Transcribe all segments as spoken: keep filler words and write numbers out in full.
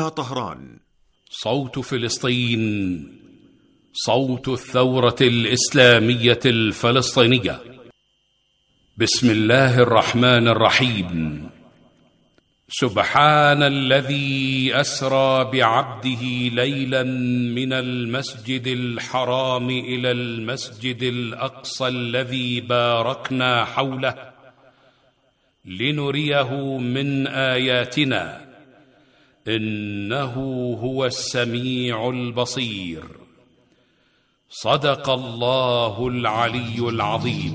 هنا طهران. صوت فلسطين، صوت الثورة الإسلامية الفلسطينية. بسم الله الرحمن الرحيم. سبحان الذي أسرى بعبده ليلا من المسجد الحرام إلى المسجد الأقصى الذي باركنا حوله لنريه من آياتنا إنه هو السميع البصير. صدق الله العلي العظيم.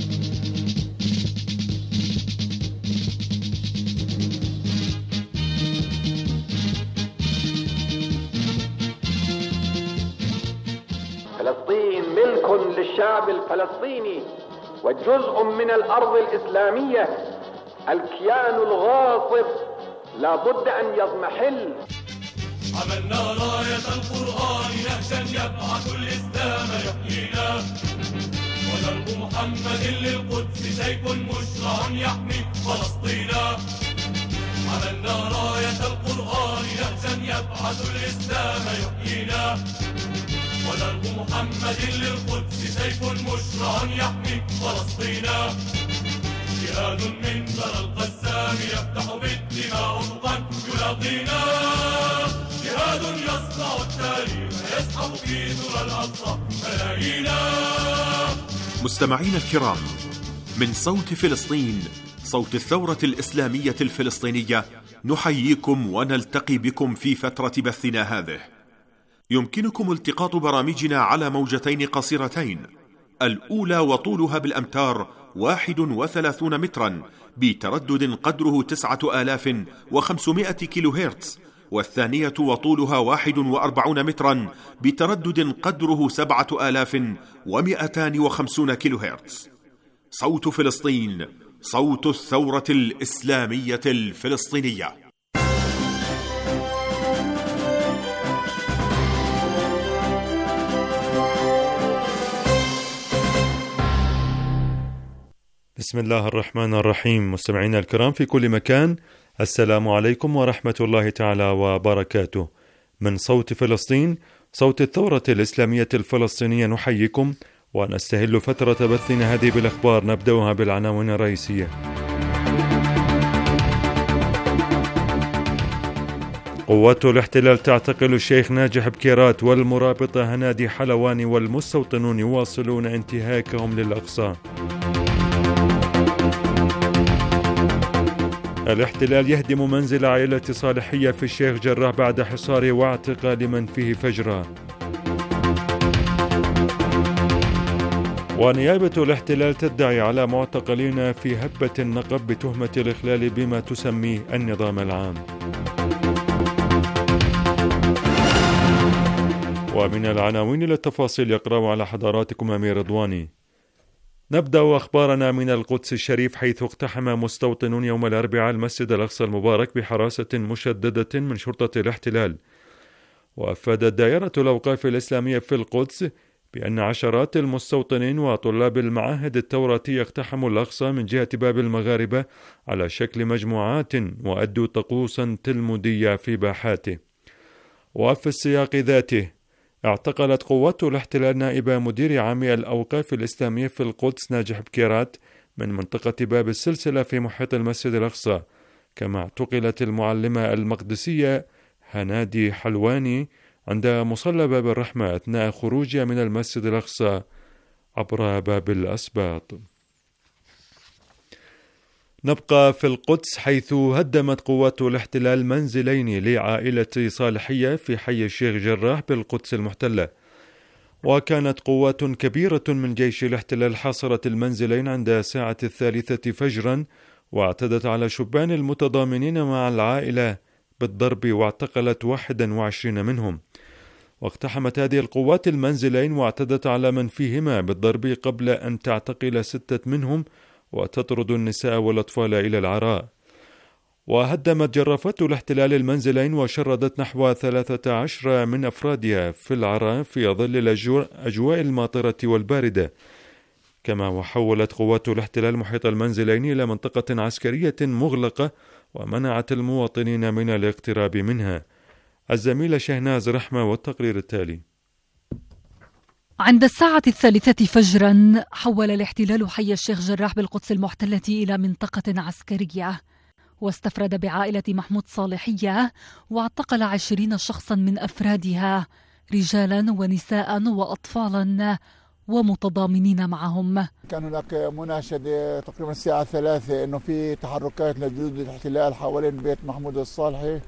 فلسطين ملك للشعب الفلسطيني وجزء من الأرض الإسلامية. الكيان الغاصب لا بد أن يضمحل. عملنا راية القرآن نهجا يبعث الإسلام يحيينا، ودرب محمد للقدس سيف مشرع يحمي فلسطينا. عملنا راية القرآن نهجا يبعث الإسلام يحيينا، ودرب محمد للقدس سيف مشرع يحمي فلسطينا. جهاد من ثرى القسام يفتح بالدماء أفقا يلاقينا، جهاد يصنع التاريخ يسحب في ثرى الأقصى ملايينا. مستمعين الكرام، من صوت فلسطين، صوت الثورة الإسلامية الفلسطينية، نحييكم ونلتقي بكم في فترة بثنا هذه. يمكنكم التقاط برامجنا على موجتين قصيرتين، الأولى وطولها بالأمتار واحد وثلاثون مترا بتردد قدره تسعة آلاف وخمسمائة كيلو هرتز، والثانية وطولها واحد وأربعون مترا بتردد قدره سبعة آلاف ومئتان وخمسون كيلو هرتز. صوت فلسطين، صوت الثورة الإسلامية الفلسطينية. بسم الله الرحمن الرحيم. مستمعينا الكرام في كل مكان، السلام عليكم ورحمة الله تعالى وبركاته. من صوت فلسطين، صوت الثورة الإسلامية الفلسطينية، نحييكم ونستهل فترة بثنا هذه بالأخبار. نبدأها بالعناوين الرئيسية. قوات الاحتلال تعتقل الشيخ ناجح بكيرات والمرابطة هنادي حلواني، والمستوطنون يواصلون انتهاكهم للأقصى. الاحتلال يهدم منزل عائلة صالحية في الشيخ جراح بعد حصاره واعتقال من فيه فجرا. ونيابة الاحتلال تدعي على معتقلين في هبة النقب بتهمة الإخلال بما تسميه النظام العام. ومن العناوين للتفاصيل يقرأ على حضراتكم أمير رضواني. نبدأ أخبارنا من القدس الشريف، حيث اقتحم مستوطنون يوم الأربعاء المسجد الأقصى المبارك بحراسة مشددة من شرطة الاحتلال. وأفادت دائرة الأوقاف الإسلامية في القدس بأن عشرات المستوطنين وطلاب المعاهد التوراتية اقتحموا الأقصى من جهة باب المغاربة على شكل مجموعات، وأدوا طقوسا تلمودية في باحاته. وفي السياق ذاته اعتقلت قوات الاحتلال نائب مدير عام الأوقاف الإسلامية في القدس ناجح بكيرات من منطقة باب السلسلة في محيط المسجد الأقصى، كما اعتقلت المعلمة المقدسية هنادي حلواني عند مصلى باب الرحمة أثناء خروجها من المسجد الأقصى عبر باب الأسباط. نبقى في القدس، حيث هدمت قوات الاحتلال منزلين لعائلة صالحية في حي الشيخ جراح بالقدس المحتلة. وكانت قوات كبيرة من جيش الاحتلال حاصرت المنزلين عند الساعة الثالثة فجرا، واعتدت على شبان المتضامنين مع العائلة بالضرب واعتقلت واحدا وعشرين منهم. واقتحمت هذه القوات المنزلين واعتدت على من فيهما بالضرب قبل أن تعتقل ستة منهم وتطرد النساء والأطفال إلى العراء. وهدمت جرافات الاحتلال المنزلين وشردت نحو ثلاثة عشر من أفرادها في العراء في ظل الأجواء الماطرة والباردة. كما وحولت قوات الاحتلال محيط المنزلين إلى منطقة عسكرية مغلقة ومنعت المواطنين من الاقتراب منها. الزميلة شهناز رحمة والتقرير التالي. عند الساعة الثالثة فجرا حول الاحتلال حي الشيخ جراح بالقدس المحتلة إلى منطقة عسكرية، واستفرد بعائلة محمود صالحية واعتقل عشرين شخصا من أفرادها، رجالا ونساء وأطفالا ومتضامنين معهم. كان هناك مناشدة تقريبا الساعة ثلاثة إنه في تحركات لجنود الاحتلال حوالين بيت محمود الصالحي،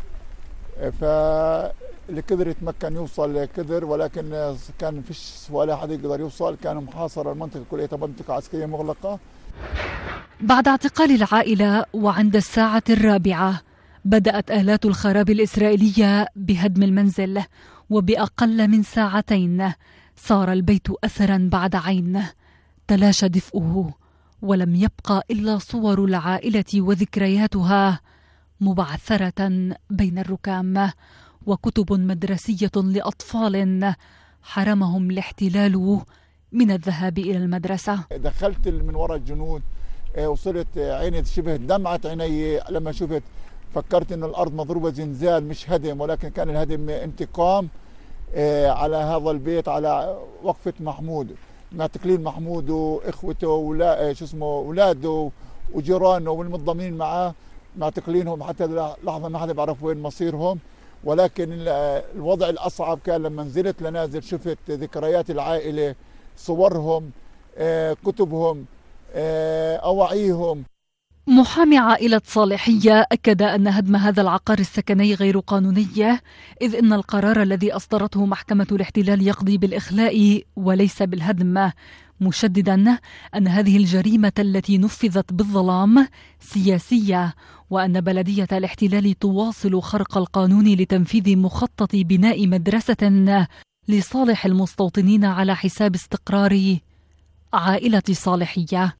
فاللي قدر يتمكن يوصل قدر، ولكن كان فيش ولا حد يقدر يوصل، كان محاصرة المنطقة كلها منطقة عسكرية مغلقة. بعد اعتقال العائلة وعند الساعة الرابعة بدأت آلات الخراب الإسرائيلية بهدم المنزل، وبأقل من ساعتين صار البيت أثرا بعد عين، تلاشى دفئه ولم يبقى إلا صور العائلة وذكرياتها مبعثرة بين الركام، وكتب مدرسية لأطفال حرمهم الاحتلال من الذهاب إلى المدرسة. دخلت من وراء الجنود، وصلت عيني شبه دمعت عيني لما شفت، فكرت إن الأرض مضروبة زلزال مش هدم، ولكن كان الهدم انتقام على هذا البيت، على وقفة محمود، معتقلين محمود وإخوته ولا شو اسمه أولاده وجيرانه والمتضامنين معاه، معتقلينهم حتى لحظة ما حدا بيعرف وين مصيرهم. ولكن الوضع الأصعب كان لما نزلت لنازل شفت ذكريات العائلة، صورهم، كتبهم، أواعيهم. محامي عائلة صالحية أكد أن هدم هذا العقار السكني غير قانوني، إذ إن القرار الذي أصدرته محكمة الاحتلال يقضي بالإخلاء وليس بالهدم، مشددا أن هذه الجريمة التي نفذت بالظلام سياسية، وأن بلدية الاحتلال تواصل خرق القانون لتنفيذ مخطط بناء مدرسة لصالح المستوطنين على حساب استقرار عائلة صالحية.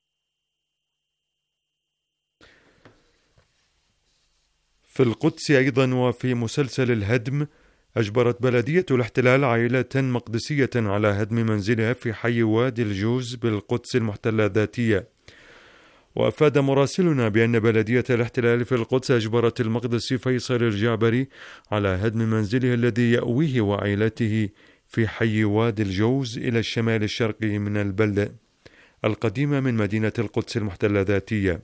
في القدس أيضا وفي مسلسل الهدم، أجبرت بلدية الاحتلال عائلة مقدسية على هدم منزلها في حي وادي الجوز بالقدس المحتلة ذاتية. وأفاد مراسلنا بأن بلدية الاحتلال في القدس أجبرت المقدسي فيصل الجعبري على هدم منزله الذي يأويه وعائلته في حي وادي الجوز إلى الشمال الشرقي من البلدة القديمة من مدينة القدس المحتلة ذاتية.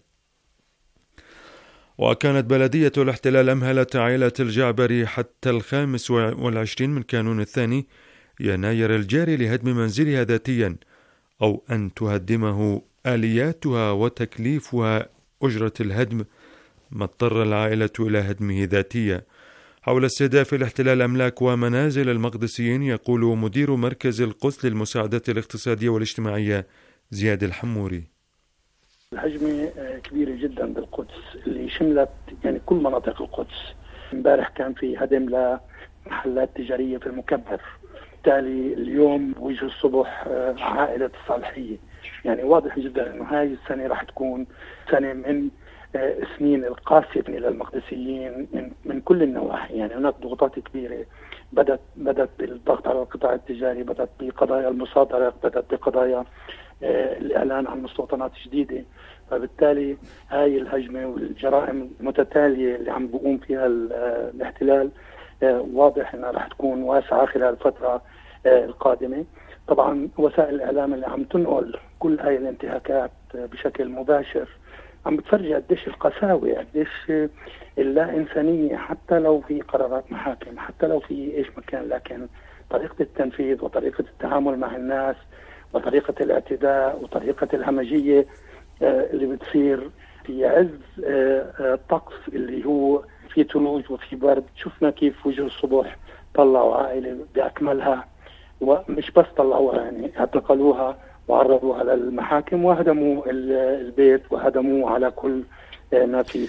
وكانت بلدية الاحتلال أمهلت عائلة الجعبري حتى الخامس والعشرين من كانون الثاني يناير الجاري لهدم منزلها ذاتيا، أو أن تهدمه آلياتها وتكليفها أجرة الهدم، ما اضطر العائلة إلى هدمه ذاتيا. حول استهداف الاحتلال أملاك ومنازل المقدسيين يقول مدير مركز القدس للمساعدات الاقتصادية والاجتماعية زياد الحموري. الهجمة كبيرة جدا بالقدس اللي شملت يعني كل مناطق القدس. امبارح كان في هدم لمحلات تجارية في المكبر، بالتالي اليوم وجه الصبح عائلة الصالحية. يعني واضح جدا انه هاي السنة راح تكون سنة من سنين القاسية للمقدسيين من من كل النواحي. يعني هناك ضغوطات كبيرة، بدت بدت بالضغط على القطاع التجاري، بدت بقضايا المصادرة، بدت بقضايا الإعلان عن مستوطنات جديدة. فبالتالي هاي الهجمة والجرائم المتتالية اللي عم بقوم فيها الاحتلال واضح أنها رح تكون واسعة خلال الفترة القادمة. طبعا وسائل الإعلام اللي عم تنقل كل هاي الانتهاكات بشكل مباشر عم بتفرجي قديش القساوة، قديش اللا إنسانية، حتى لو في قرارات محاكم، حتى لو في إيش مكان، لكن طريقة التنفيذ وطريقة التعامل مع الناس وطريقة الاعتداء وطريقة الهمجية اللي بتصير في عز الطقس اللي هو في ثلوج وفي برد. شفنا كيف وجه الصبح طلعوا عائلة بأكملها، ومش بس طلعوها، يعني اعتقلوها وعرضوها للمحاكم وهدموا البيت وهدموا على كل ما فيه.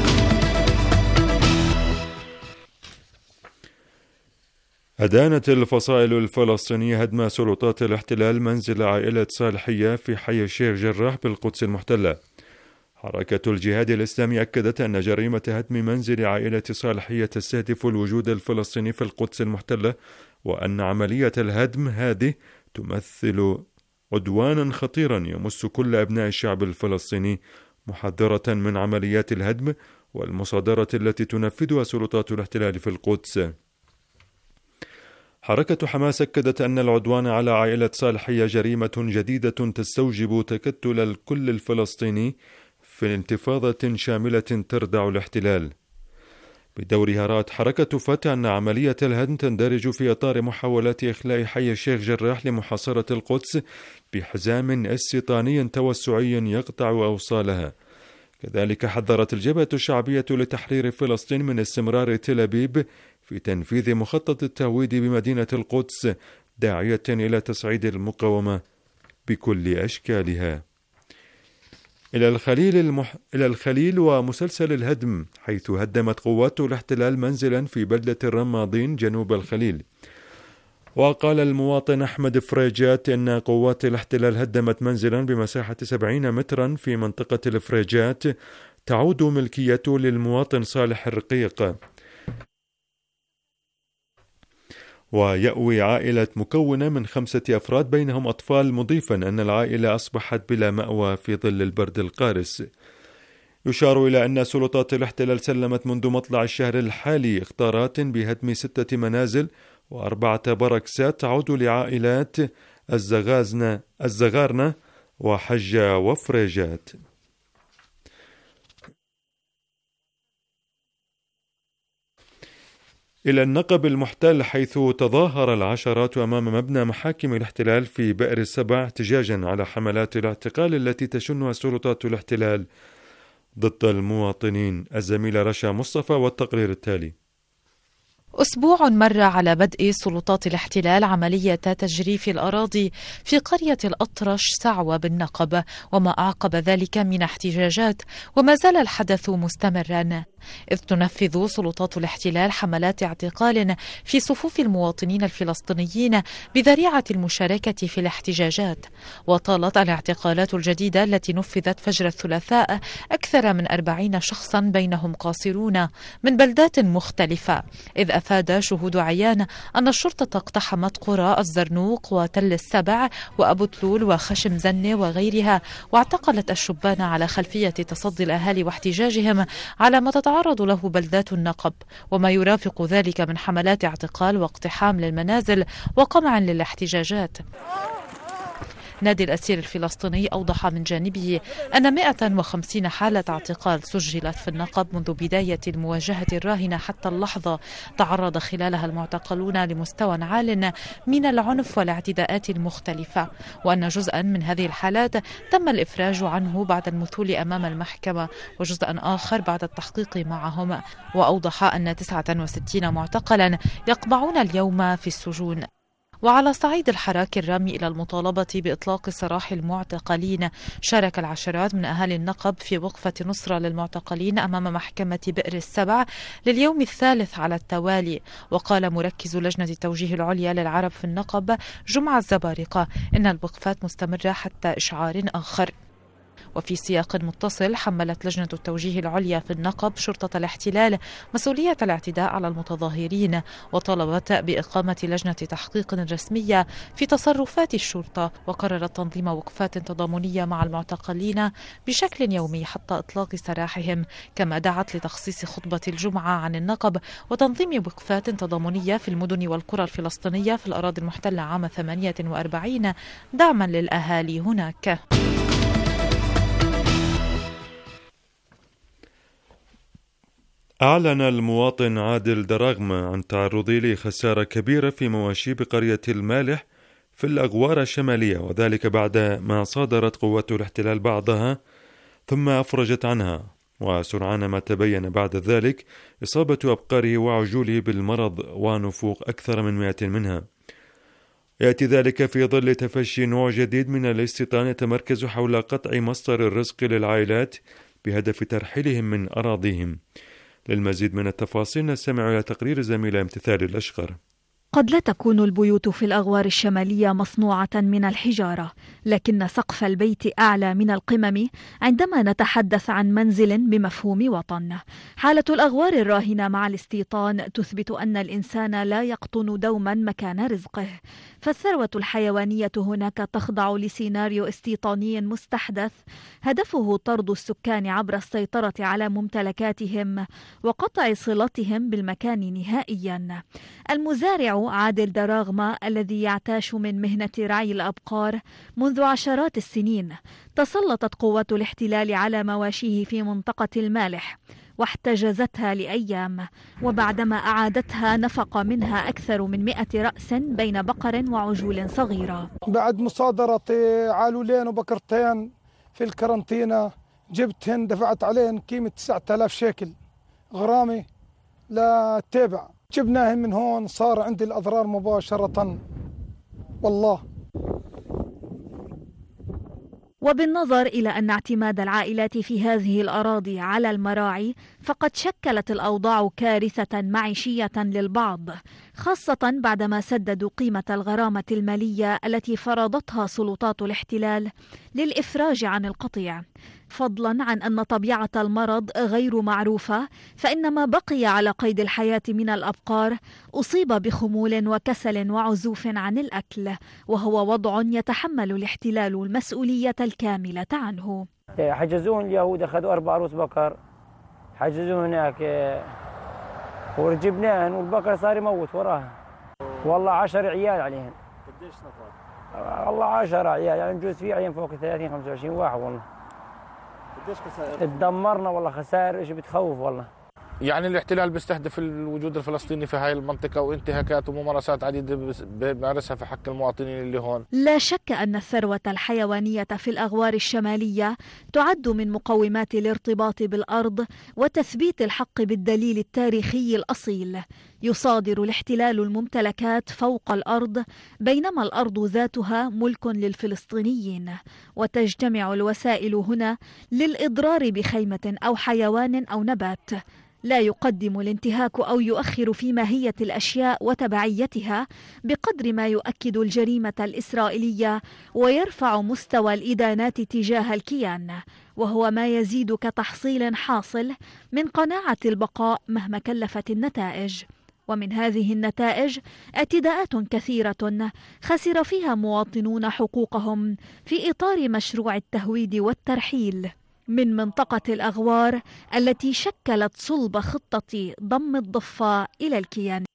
أدانت الفصائل الفلسطينية هدم سلطات الاحتلال منزل عائلة صالحية في حي الشيخ جراح بالقدس المحتلة. حركة الجهاد الإسلامي أكدت أن جريمة هدم منزل عائلة صالحية تستهدف الوجود الفلسطيني في القدس المحتلة، وأن عملية الهدم هذه تمثل عدوانا خطيرا يمس كل أبناء الشعب الفلسطيني، محذرة من عمليات الهدم والمصادرة التي تنفذها سلطات الاحتلال في القدس. حركة حماس أكدت أن العدوان على عائلة صالحية جريمة جديدة تستوجب تكتل الكل الفلسطيني في انتفاضة شاملة تردع الاحتلال. بدورها رأت حركة فتح أن عملية الهدم تندرج في إطار محاولات إخلاء حي الشيخ جراح لمحاصرة القدس بحزام استيطاني توسعي يقطع أوصالها. كذلك حذرت الجبهة الشعبية لتحرير فلسطين من استمرار تل أبيب في تنفيذ مخطط التهويد بمدينة القدس، داعية إلى تصعيد المقاومة بكل أشكالها. إلى الخليل, المح... إلى الخليل ومسلسل الهدم، حيث هدمت قوات الاحتلال منزلا في بلدة الرماضين جنوب الخليل. وقال المواطن أحمد فريجات إن قوات الاحتلال هدمت منزلا بمساحة سبعين مترا في منطقة الفريجات تعود ملكيته للمواطن صالح الرقيق، ويأوي عائلة مكونة من خمسة أفراد بينهم أطفال، مضيفا أن العائلة أصبحت بلا مأوى في ظل البرد القارس. يشار إلى أن سلطات الاحتلال سلمت منذ مطلع الشهر الحالي اختارات بهدم ستة منازل وأربعة بركسات تعود لعائلات الزغازنة الزغارنة وحجة وفريجات. إلى النقب المحتل، حيث تظاهر العشرات أمام مبنى محاكم الاحتلال في بئر السبع احتجاجا على حملات الاعتقال التي تشنها سلطات الاحتلال ضد المواطنين. الزميلة رشا مصطفى والتقرير التالي. أسبوع مر على بدء سلطات الاحتلال عملية تجريف الأراضي في قرية الأطرش سعوة بالنقب، وما أعقب ذلك من احتجاجات، وما زال الحدث مستمرا، إذ تنفذ سلطات الاحتلال حملات اعتقال في صفوف المواطنين الفلسطينيين بذريعة المشاركة في الاحتجاجات. وطالت الاعتقالات الجديدة التي نفذت فجر الثلاثاء أكثر من أربعين شخصا بينهم قاصرون من بلدات مختلفة، إذ أفاد شهود عيان أن الشرطة اقتحمت قرى الزرنوق وتل السبع وأبو تلول وخشم زنة وغيرها، واعتقلت الشبان على خلفية تصدي الأهالي واحتجاجهم على ما تتعرض له بلدات النقب، وما يرافق ذلك من حملات اعتقال واقتحام للمنازل وقمع للاحتجاجات. نادي الأسير الفلسطيني أوضح من جانبه أن مئة وخمسين حالة اعتقال سجلت في النقب منذ بداية المواجهة الراهنة حتى اللحظة، تعرض خلالها المعتقلون لمستوى عال من العنف والاعتداءات المختلفة، وأن جزءا من هذه الحالات تم الإفراج عنه بعد المثول أمام المحكمة، وجزءا آخر بعد التحقيق معهم. وأوضح أن تسعة وستين معتقلا يقبعون اليوم في السجون. وعلى صعيد الحراك الرامي إلى المطالبة بإطلاق سراح المعتقلين، شارك العشرات من أهالي النقب في وقفة نصرة للمعتقلين أمام محكمة بئر السبع لليوم الثالث على التوالي. وقال مركز لجنة التوجيه العليا للعرب في النقب جمعة الزبارقة إن الوقفات مستمرة حتى إشعار آخر. وفي سياق متصل، حملت لجنة التوجيه العليا في النقب شرطة الاحتلال مسؤولية الاعتداء على المتظاهرين، وطلبت بإقامة لجنة تحقيق رسمية في تصرفات الشرطة، وقررت تنظيم وقفات تضامنية مع المعتقلين بشكل يومي حتى إطلاق سراحهم، كما دعت لتخصيص خطبة الجمعة عن النقب وتنظيم وقفات تضامنية في المدن والقرى الفلسطينية في الأراضي المحتلة عام ثمانية وأربعين دعما للأهالي هناك. أعلن المواطن عادل دراغم عن تعرضه لخسارة كبيرة في مواشي بقرية المالح في الأغوار الشمالية، وذلك بعد ما صادرت قوات الاحتلال بعضها ثم أفرجت عنها، وسرعان ما تبين بعد ذلك إصابة أبقاره وعجوله بالمرض ونفوق أكثر من مئة منها. يأتي ذلك في ظل تفشي نوع جديد من الاستيطان يتمركز حول قطع مصدر الرزق للعائلات بهدف ترحيلهم من أراضيهم. للمزيد من التفاصيل نستمع إلى تقرير زميلة امتثال الأشقر. قد لا تكون البيوت في الأغوار الشمالية مصنوعة من الحجارة، لكن سقف البيت أعلى من القمم عندما نتحدث عن منزل بمفهوم وطن. حالة الأغوار الراهنة مع الاستيطان تثبت أن الإنسان لا يقطن دوما مكان رزقه، فالثروة الحيوانية هناك تخضع لسيناريو استيطاني مستحدث هدفه طرد السكان عبر السيطرة على ممتلكاتهم وقطع صلتهم بالمكان نهائيا. المزارع عادل دراغما الذي يعتاش من مهنة رعي الأبقار منذ عشرات السنين تسلطت قوات الاحتلال على مواشيه في منطقة المالح واحتجزتها لأيام، وبعدما أعادتها نفق منها أكثر من مئة رأس بين بقر وعجول صغيرة. بعد مصادرة عالولين وبقرتين في الكرنتينة جبتهن دفعت عليهن قيمة تسعة آلاف شيكل غرامي للتابع، جبناهن من هون صار عندي الأضرار مباشرة والله. وبالنظر إلى أن اعتماد العائلات في هذه الأراضي على المراعي فقد شكلت الأوضاع كارثة معيشية للبعض، خاصة بعدما سددوا قيمة الغرامة المالية التي فرضتها سلطات الاحتلال للإفراج عن القطيع. فضلا عن أن طبيعة المرض غير معروفة، فإن ما بقي على قيد الحياة من الأبقار أصيب بخمول وكسل وعزوف عن الأكل، وهو وضع يتحمل الاحتلال المسؤولية الكاملة عنه. حجزون اليهود أخذوا أربع رؤوس بقر، حجزوا هناك ورجبناهن والبقر صار يموت وراها. والله عشر عيال عليهن. قديش نفر؟ والله عشر عيال، يعني نجوز في عيال فوق ثلاثين خمسة وعشرين واحد. والله قديش خسائر؟ اتدمرنا والله، خسائر ايش بتخوف والله. يعني الاحتلال بيستهدف الوجود الفلسطيني في هاي المنطقة وانتهاكات وممارسات عديدة بيمارسها في حق المواطنين اللي هون. لا شك أن الثروة الحيوانية في الأغوار الشمالية تعد من مقومات الارتباط بالأرض وتثبيت الحق بالدليل التاريخي الأصيل. يصادر الاحتلال الممتلكات فوق الأرض، بينما الأرض ذاتها ملك للفلسطينيين، وتجتمع الوسائل هنا للإضرار بخيمة أو حيوان أو نبات. لا يقدم الانتهاك أو يؤخر في ماهية الأشياء وتبعيتها بقدر ما يؤكد الجريمة الإسرائيلية ويرفع مستوى الإدانات تجاه الكيان، وهو ما يزيد كتحصيل حاصل من قناعة البقاء مهما كلفت النتائج. ومن هذه النتائج اعتداءات كثيرة خسر فيها مواطنون حقوقهم في إطار مشروع التهويد والترحيل من منطقة الأغوار التي شكلت صلب خطة ضم الضفة إلى الكيان.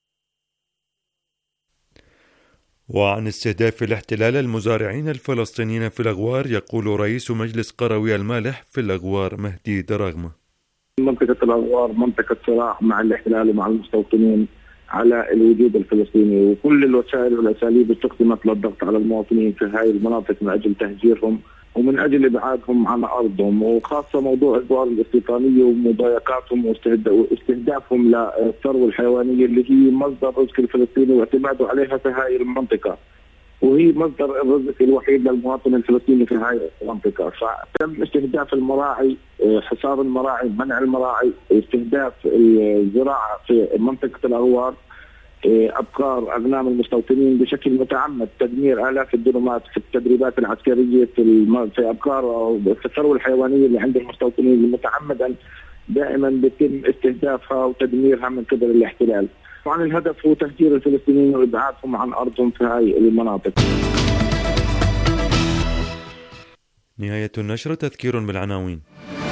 وعن استهداف الاحتلال المزارعين الفلسطينيين في الأغوار يقول رئيس مجلس قروي المالح في الأغوار مهدي دراغما. منطقة الأغوار منطقة صراع مع الاحتلال ومع المستوطنين على الوجود الفلسطيني، وكل الوسائل والأساليب استخدمت للضغط على المواطنين في هذه المناطق من أجل تهجيرهم ومن أجل إبعادهم عن أرضهم، وخاصة موضوع الأدوار الاستيطانية ومضايقاتهم واستهدافهم للثروة الحيوانية اللي هي مصدر الرزق الفلسطيني واعتماده عليها في هذه المنطقة، وهي مصدر الرزق الوحيد للمواطن الفلسطيني في هذه المنطقة. فتم استهداف المراعي، حصار المراعي، منع المراعي، استهداف الزراعة في منطقة الأغوار، أبقار أغنام المستوطنين بشكل متعمد، تدمير آلاف الدرمات في التدريبات العسكرية في في أبقار أو في الثروة الحيوانية اللي عند المستوطنين متعمدا دائما بيتم استهدافها وتدميرها من قبل الاحتلال. طبعا الهدف هو تهجير الفلسطينيين وإبعادهم عن أرضهم في هذه المناطق. نهاية النشرة. تذكير بالعناوين.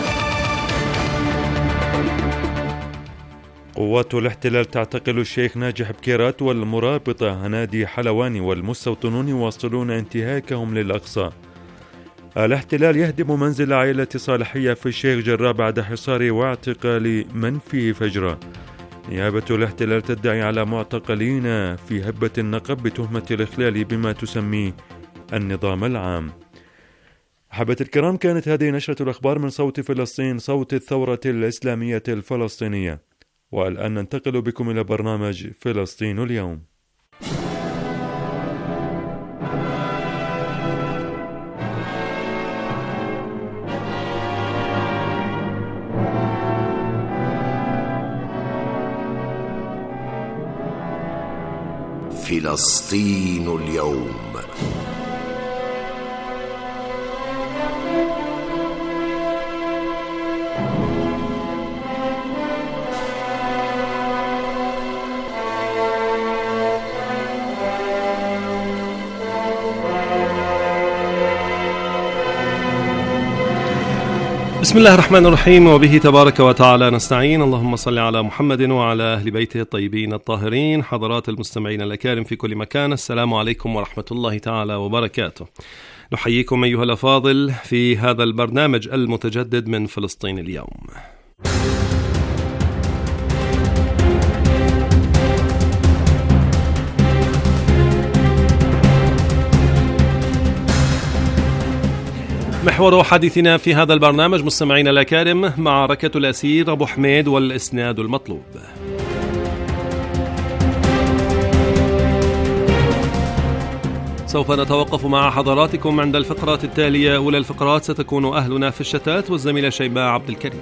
قوات الاحتلال تعتقل الشيخ ناجح بكيرات والمرابطة هنادي حلواني والمستوطنون يواصلون انتهاكهم للأقصى. الاحتلال يهدم منزل عائلة صالحية في الشيخ جراح بعد حصار واعتقال من فيه فجرة. نيابة الاحتلال تدعي على معتقلين في هبة النقب بتهمة الإخلال بما تسميه النظام العام. أحبة الكرام، كانت هذه نشرة الأخبار من صوت فلسطين، صوت الثورة الإسلامية الفلسطينية. والآن ننتقل بكم إلى برنامج فلسطين اليوم. فلسطين اليوم. بسم الله الرحمن الرحيم، وبه تبارك وتعالى نستعين. اللهم صل على محمد وعلى أهل بيته الطيبين الطاهرين. حضرات المستمعين الأكارم في كل مكان، السلام عليكم ورحمة الله تعالى وبركاته. نحييكم أيها الأفاضل في هذا البرنامج المتجدد من فلسطين اليوم. محور حديثنا في هذا البرنامج مستمعين الأكارم معركة الأسير أبو حميد والإسناد المطلوب. سوف نتوقف مع حضراتكم عند الفقرات التالية. أولى الفقرات ستكون أهلنا في الشتات والزميلة شيماء عبد الكريم.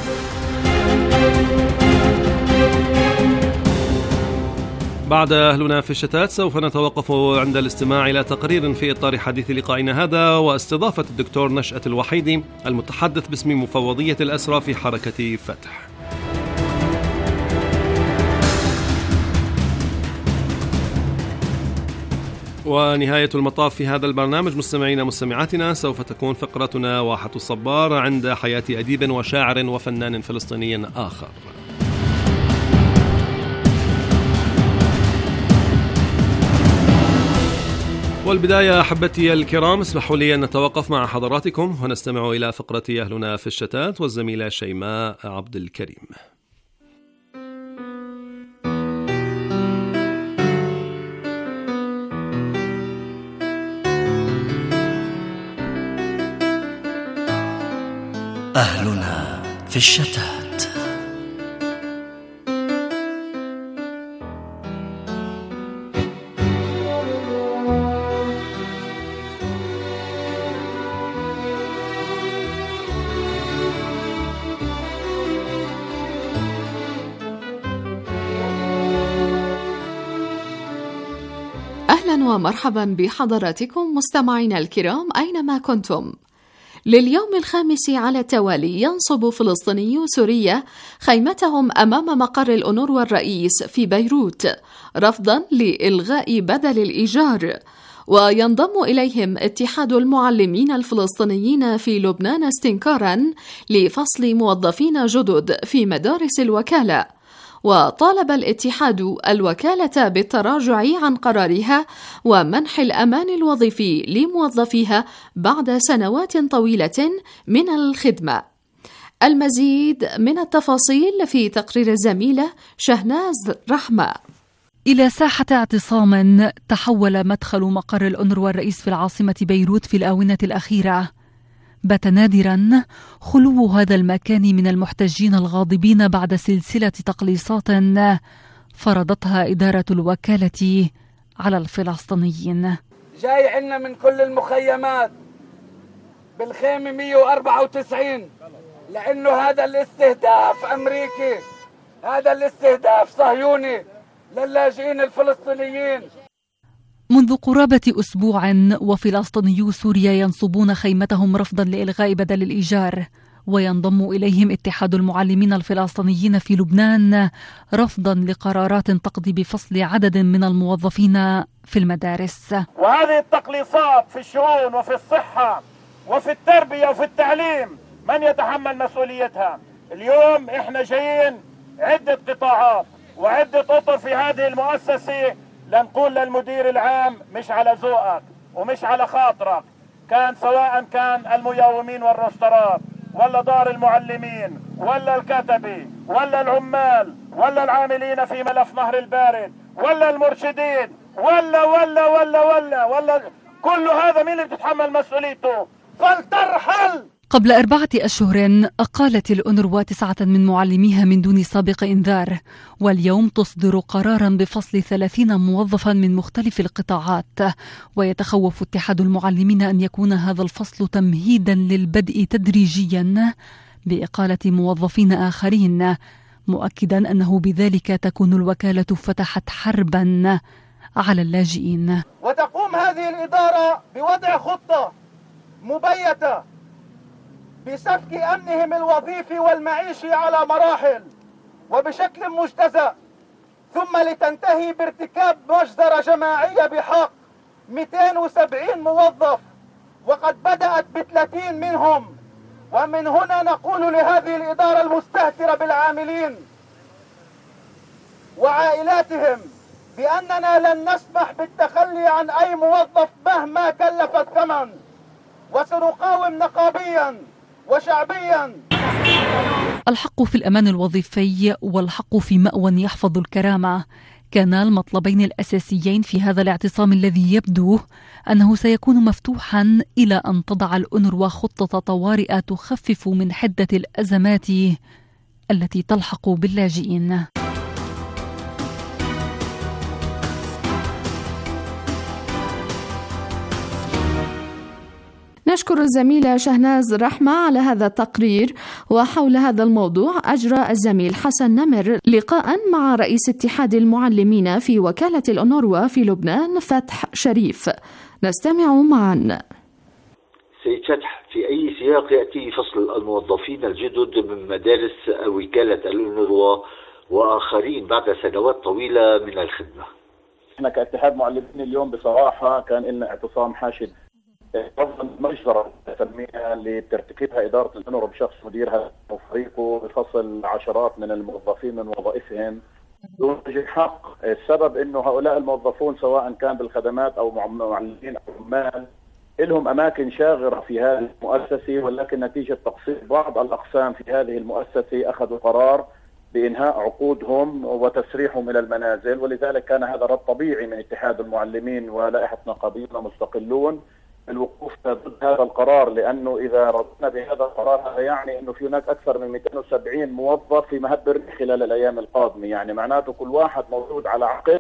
بعد أهلنا في الشتات سوف نتوقف عند الاستماع إلى تقرير في إطار حديث لقائنا هذا واستضافة الدكتور نشأة الوحيدي المتحدث باسم مفوضية الأسرى في حركة فتح. ونهاية المطاف في هذا البرنامج مستمعينا مستمعاتنا سوف تكون فقرتنا واحة الصبار عند حياة أديب وشاعر وفنان فلسطيني آخر. والبداية أحبتي الكرام اسمحوا لي أن نتوقف مع حضراتكم ونستمع إلى فقرة أهلنا في الشتات والزميلة شيماء عبد الكريم. أهلنا في الشتات. أهلا ومرحبا بحضراتكم مستمعينا الكرام أينما كنتم. لليوم الخامس على التوالي ينصب فلسطينيو سوريا خيمتهم أمام مقر الأونروا الرئيس في بيروت رفضا لإلغاء بدل الإيجار، وينضم إليهم اتحاد المعلمين الفلسطينيين في لبنان استنكارا لفصل موظفين جدد في مدارس الوكالة. وطالب الاتحاد الوكالة بالتراجع عن قرارها ومنح الأمان الوظيفي لموظفيها بعد سنوات طويلة من الخدمة. المزيد من التفاصيل في تقرير الزميلة شهناز رحمة. إلى ساحة اعتصام تحول مدخل مقر الأونروا الرئيس في العاصمة بيروت في الآونة الأخيرة. بات نادرا خلو هذا المكان من المحتجين الغاضبين بعد سلسلة تقليصات فرضتها إدارة الوكالة على الفلسطينيين. جاي عنا من كل المخيمات بالخيمة مئة وأربعة وتسعين لأنه هذا الاستهداف أمريكي، هذا الاستهداف صهيوني للاجئين الفلسطينيين. منذ قرابة أسبوع وفلسطينيو سوريا ينصبون خيمتهم رفضا لإلغاء بدل الإيجار، وينضم إليهم اتحاد المعلمين الفلسطينيين في لبنان رفضا لقرارات تقضي بفصل عدد من الموظفين في المدارس. وهذه التقليصات في الشؤون وفي الصحة وفي التربية وفي التعليم من يتحمل مسؤوليتها؟ اليوم احنا جايين عدة قطاعات وعدة أطر في هذه المؤسسة لنقول للمدير العام مش على ذوقك ومش على خاطرك، كان سواء كان الميومين والرسترات ولا دار المعلمين ولا الكتبي ولا العمال ولا العاملين في ملف نهر البارد ولا المرشدين ولا ولا ولا ولا ولا كل هذا مين اللي بتتحمل مسؤوليته؟ فلترحل. قبل أربعة أشهر أقالت الأونروا تسعة من معلميها من دون سابق إنذار، واليوم تصدر قرارا بفصل ثلاثين موظفا من مختلف القطاعات. ويتخوف اتحاد المعلمين أن يكون هذا الفصل تمهيدا للبدء تدريجيا بإقالة موظفين آخرين، مؤكدا أنه بذلك تكون الوكالة فتحت حربا على اللاجئين. وتقوم هذه الإدارة بوضع خطة مبيتة بسفك أمنهم الوظيفي والمعيشي على مراحل وبشكل مجتزأ، ثم لتنتهي بارتكاب مجزرة جماعية بحق مئتين وسبعين موظف، وقد بدأت بثلاثين منهم ومن هنا نقول لهذه الإدارة المستهترة بالعاملين وعائلاتهم بأننا لن نسمح بالتخلي عن أي موظف مهما كلف الثمن، وسنقاوم نقابيا وشعبيا. الحق في الأمان الوظيفي والحق في مأوى يحفظ الكرامة كانا المطلبين الأساسيين في هذا الاعتصام الذي يبدو أنه سيكون مفتوحا إلى أن تضع الأونروا خطة طوارئ تخفف من حدة الأزمات التي تلحق باللاجئين. نشكر الزميلة شهناز رحمة على هذا التقرير. وحول هذا الموضوع أجرى الزميل حسن نمر لقاء مع رئيس اتحاد المعلمين في وكالة الأونروا في لبنان فتح شريف. نستمع معا. سيد فتح، في أي سياق يأتي فصل الموظفين الجدد من مدارس وكالة الأونروا وآخرين بعد سنوات طويلة من الخدمة؟ احنا كاتحاد معلمين اليوم بصراحة كان لنا اعتصام حاشد أفضل مجزرة تسميها اللي بترتكبها إدارة الأونروا بشخص مديرها وفريقه بفصل عشرات من الموظفين من وظائفهم دون وجه حق. السبب إنه هؤلاء الموظفون سواء كان بالخدمات أو معلمين أو عمال لهم أماكن شاغرة في هذه المؤسسة، ولكن نتيجة تقصير بعض الأقسام في هذه المؤسسة أخذوا قرار بإنهاء عقودهم وتسريحهم إلى المنازل، ولذلك كان هذا رد طبيعي من اتحاد المعلمين ولائحة نقابيون مستقلون الوقوف ضد هذا القرار، لأنه إذا رضينا بهذا القرار هذا يعني أنه في هناك أكثر من مئتين وسبعين موظف في مهب الريح خلال الأيام القادمة. يعني معناته كل واحد موجود على عقد،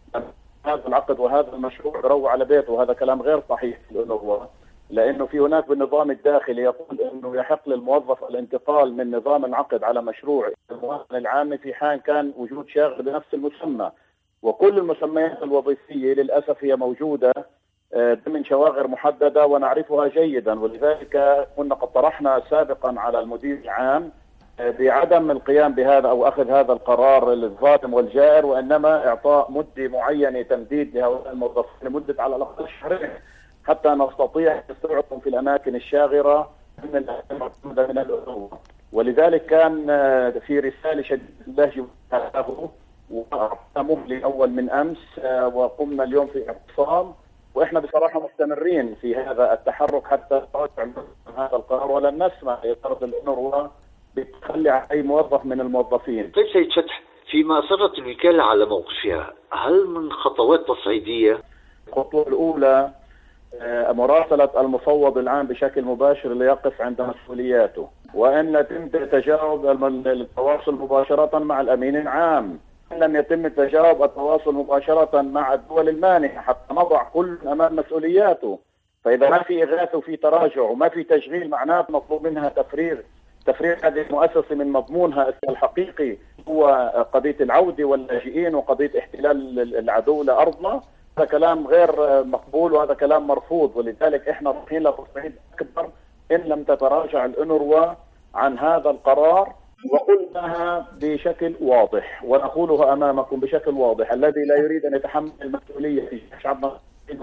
هذا العقد وهذا المشروع بروح على بيته، وهذا كلام غير صحيح في الأونروا، لأنه في هناك بالنظام الداخلي يقول أنه يحق للموظف الانتقال من نظام العقد على مشروع المواطن العام في حال كان وجود شاغر بنفس المسمى، وكل المسميات الوظيفية للأسف هي موجودة ضمن شواغر محددة ونعرفها جيدا. ولذلك كنا قد طرحنا سابقا على المدير العام بعدم القيام بهذا أو أخذ هذا القرار الظالم والجائر، وإنما إعطاء مدة معينة تمديد لهؤلاء الموظفين لمدة على الأقل شهرين حتى نستطيع استوعابهم في الأماكن الشاغرة من المعتمدة من الأونروا. ولذلك كان في رسالة شديدة اللهجة له وأعطى مهلة أول من أمس، وقمنا اليوم في اعتصام، واحنا بصراحه مستمرين في هذا التحرك حتى نراجع هذا القرار، ولن نسمح لإدارة الأونروا بالتخلي عن اي موظف من الموظفين. طيب سيد فتح، فيما اصرت الوكاله على موقفها، هل من خطوات تصعيديه؟ الخطوه الاولى مراسله المفوض العام بشكل مباشر ليقف عند مسؤولياته، وان يتم تجاوب التواصل مباشره مع الامين العام، لم يتم تجاوب التواصل مباشرة مع الدول المانحة حتى نضع كل أمام مسؤولياته. فإذا ما في إغاثة وفي تراجع وما في تشغيل معناته مطلوب منها تفريغ تفريغ هذه المؤسسة من مضمونها الحقيقي هو قضية العودة واللاجئين وقضية احتلال العدو لأرضنا. هذا كلام غير مقبول وهذا كلام مرفوض، ولذلك احنا رايحين لتصعيد أكبر إن لم تتراجع الأونروا عن هذا القرار، وقلناها بشكل واضح ونقولها أمامكم بشكل واضح: الذي لا يريد أن يتحمل المسؤولية في شعبنا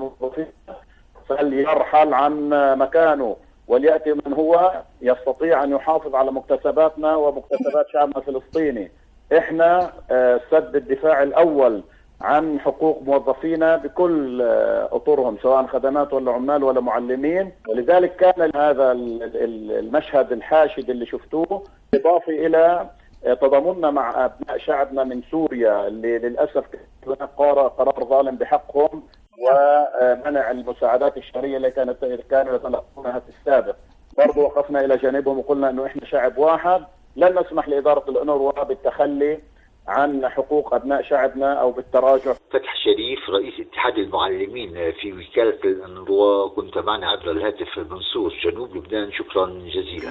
فليرحل عن مكانه وليأتي من هو يستطيع أن يحافظ على مكتسباتنا ومكتسبات شعبنا الفلسطيني. إحنا سد الدفاع الأول عن حقوق موظفينا بكل أطرهم سواء خدمات ولا عمال ولا معلمين، ولذلك كان هذا المشهد الحاشد اللي شفتوه إضافة إلى تضامننا مع أبناء شعبنا من سوريا اللي للأسف هناك قرار ظالم بحقهم ومنع المساعدات الشهرية اللي كانت كانوا يتلقونها في السابق. برضو وقفنا إلى جانبهم وقلنا أنه إحنا شعب واحد، لن نسمح لإدارة الأونروا بالتخلي عن حقوق أبناء شعبنا أو بالتراجع. فتح شريف رئيس اتحاد المعلمين في وكالة الأونروا، كنت معنا عبر الهاتف من سور جنوب لبنان، شكرا جزيلا.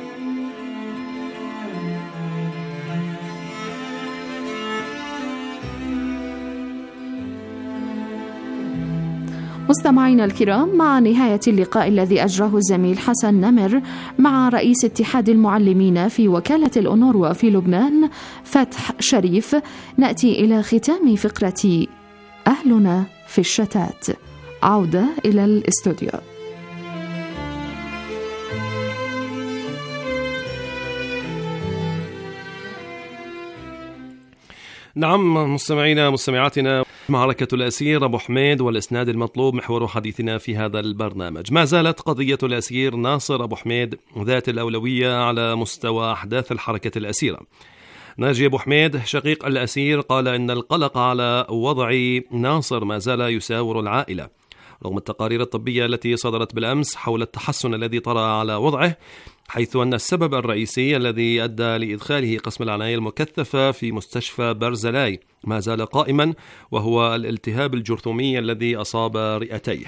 مستمعينا الكرام، مع نهاية اللقاء الذي أجراه الزميل حسن نمر مع رئيس اتحاد المعلمين في وكالة الأونروا في لبنان فتح شريف، نأتي إلى ختام فقرة أهلنا في الشتات. عودة إلى الاستوديو. نعم مستمعينا مستمعاتنا، معركة الأسير أبو حميد والإسناد المطلوب محور حديثنا في هذا البرنامج. ما زالت قضية الأسير ناصر أبو حميد ذات الأولوية على مستوى أحداث الحركة الأسيرة. ناجي أبو حميد شقيق الأسير قال إن القلق على وضع ناصر ما زال يساور العائلة رغم التقارير الطبية التي صدرت بالأمس حول التحسن الذي طرأ على وضعه، حيث أن السبب الرئيسي الذي أدى لإدخاله قسم العناية المكثفة في مستشفى برزلاي ما زال قائما، وهو الالتهاب الجرثومي الذي أصاب رئتيه.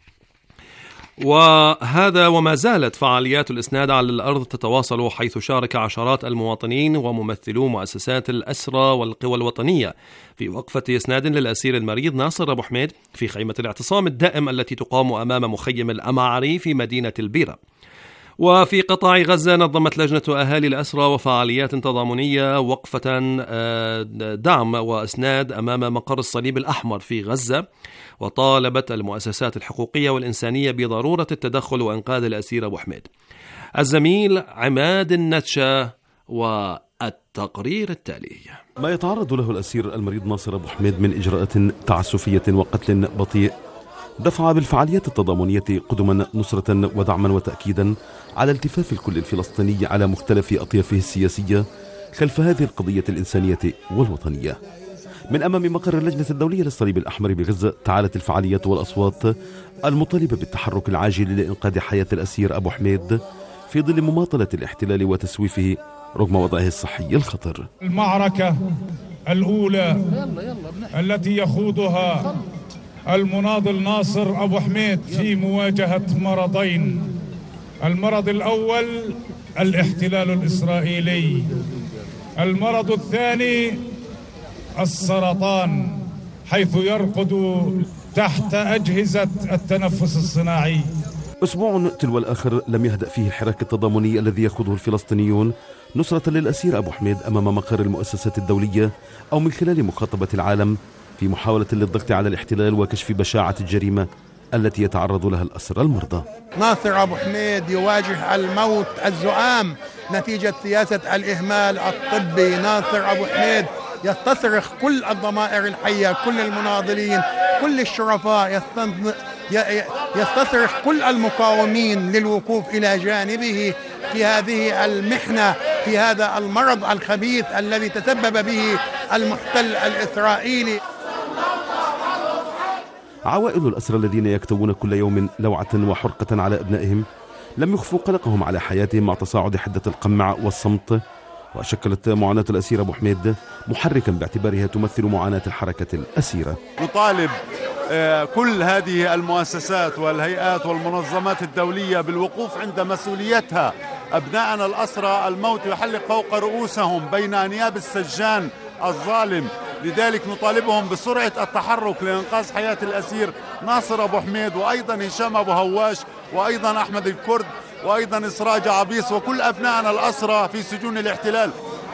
وهذا وما زالت فعاليات الإسناد على الأرض تتواصل، حيث شارك عشرات المواطنين وممثلو مؤسسات الأسرى والقوى الوطنية في وقفة إسناد للأسير المريض ناصر أبو حميد في خيمة الاعتصام الدائم التي تقام أمام مخيم الأمعري في مدينة البيرة. وفي قطاع غزة نظمت لجنة أهالي الأسرى وفعاليات تضامنية وقفة دعم وإسناد أمام مقر الصليب الأحمر في غزة، وطالبت المؤسسات الحقوقية والإنسانية بضرورة التدخل وإنقاذ الأسير أبو حميد. الزميل عماد النتشة والتقرير التالي. ما يتعرض له الأسير المريض ناصر أبو حميد من إجراءات تعسفية وقتل بطيء دفع بالفعاليات التضامنية قدما نصرة ودعما وتأكيدا على التفاف الكل الفلسطيني على مختلف أطيافه السياسية خلف هذه القضية الإنسانية والوطنية. من أمام مقر اللجنة الدولية للصليب الأحمر بغزة تعالت الفعاليات والأصوات المطالبة بالتحرك العاجل لإنقاذ حياة الأسير أبو حميد في ظل مماطلة الاحتلال وتسويفه رغم وضعه الصحي الخطر. المعركة الأولى التي يخوضها المناضل ناصر أبو حميد في مواجهة مرضين. المرض الأول الاحتلال الإسرائيلي، المرض الثاني السرطان، حيث يرقد تحت أجهزة التنفس الصناعي. أسبوع تلو الآخر لم يهدأ فيه الحراك التضامني الذي يخوضه الفلسطينيون نصرة للأسير أبو حميد أمام مقر المؤسسات الدولية أو من خلال مخاطبة العالم في محاولة للضغط على الاحتلال وكشف بشاعة الجريمة التي يتعرض لها الأسرى المرضى. ناصر أبو حميد يواجه الموت الزؤام نتيجة سياسة الإهمال الطبي. ناصر أبو حميد يستصرخ كل الضمائر الحية، كل المناضلين، كل الشرفاء، يستصرخ كل المقاومين للوقوف إلى جانبه في هذه المحنة، في هذا المرض الخبيث الذي تسبب به المحتل الإسرائيلي. عوائل الأسرى الذين يكتوون كل يوم لوعة وحرقة على أبنائهم لم يخفوا قلقهم على حياتهم مع تصاعد حدة القمع والصمت، وشكلت معاناة الأسير أبو حميد محركا باعتبارها تمثل معاناة الحركة الأسيرة. نطالب كل هذه المؤسسات والهيئات والمنظمات الدولية بالوقوف عند مسؤوليتها. أبناءنا الأسرى الموت يحلق فوق رؤوسهم بين أنياب السجان الظالم، لذلك نطالبهم بسرعة التحرك لإنقاذ حياة الأسير ناصر أبو حميد، وأيضا هشام أبو هواش، وأيضا أحمد الكرد، وأيضا إسراج عبيس، وكل أبنائنا الأسرى في سجون الاحتلال.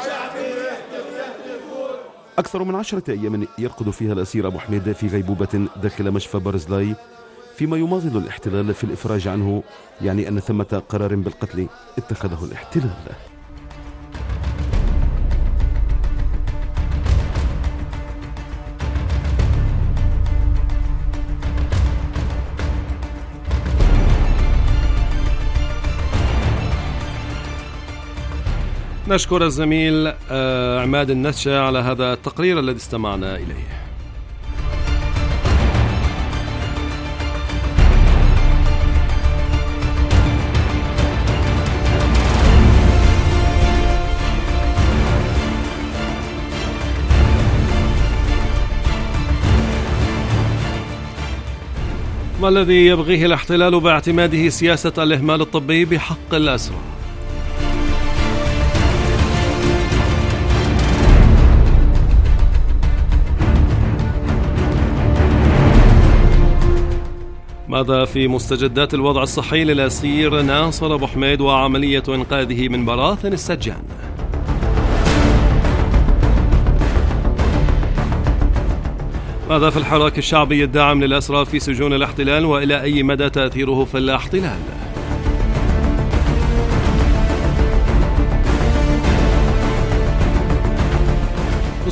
أكثر من عشرة أيام يرقد فيها الأسير أبو حميد في غيبوبة داخل مشفى برزلاي فيما يماطل الاحتلال في الإفراج عنه، يعني أن ثمة قرار بالقتل اتخذه الاحتلال. نشكر الزميل عماد النتشة على هذا التقرير الذي استمعنا إليه. ما الذي يبغيه الاحتلال باعتماده سياسة الإهمال الطبي بحق الأسرى؟ ماذا في مستجدات الوضع الصحي للأسير ناصر أبو حميد وعملية إنقاذه من براثن السجان؟ ماذا في الحراك الشعبي الداعم للأسرى في سجون الاحتلال، وإلى أي مدى تأثيره في الاحتلال؟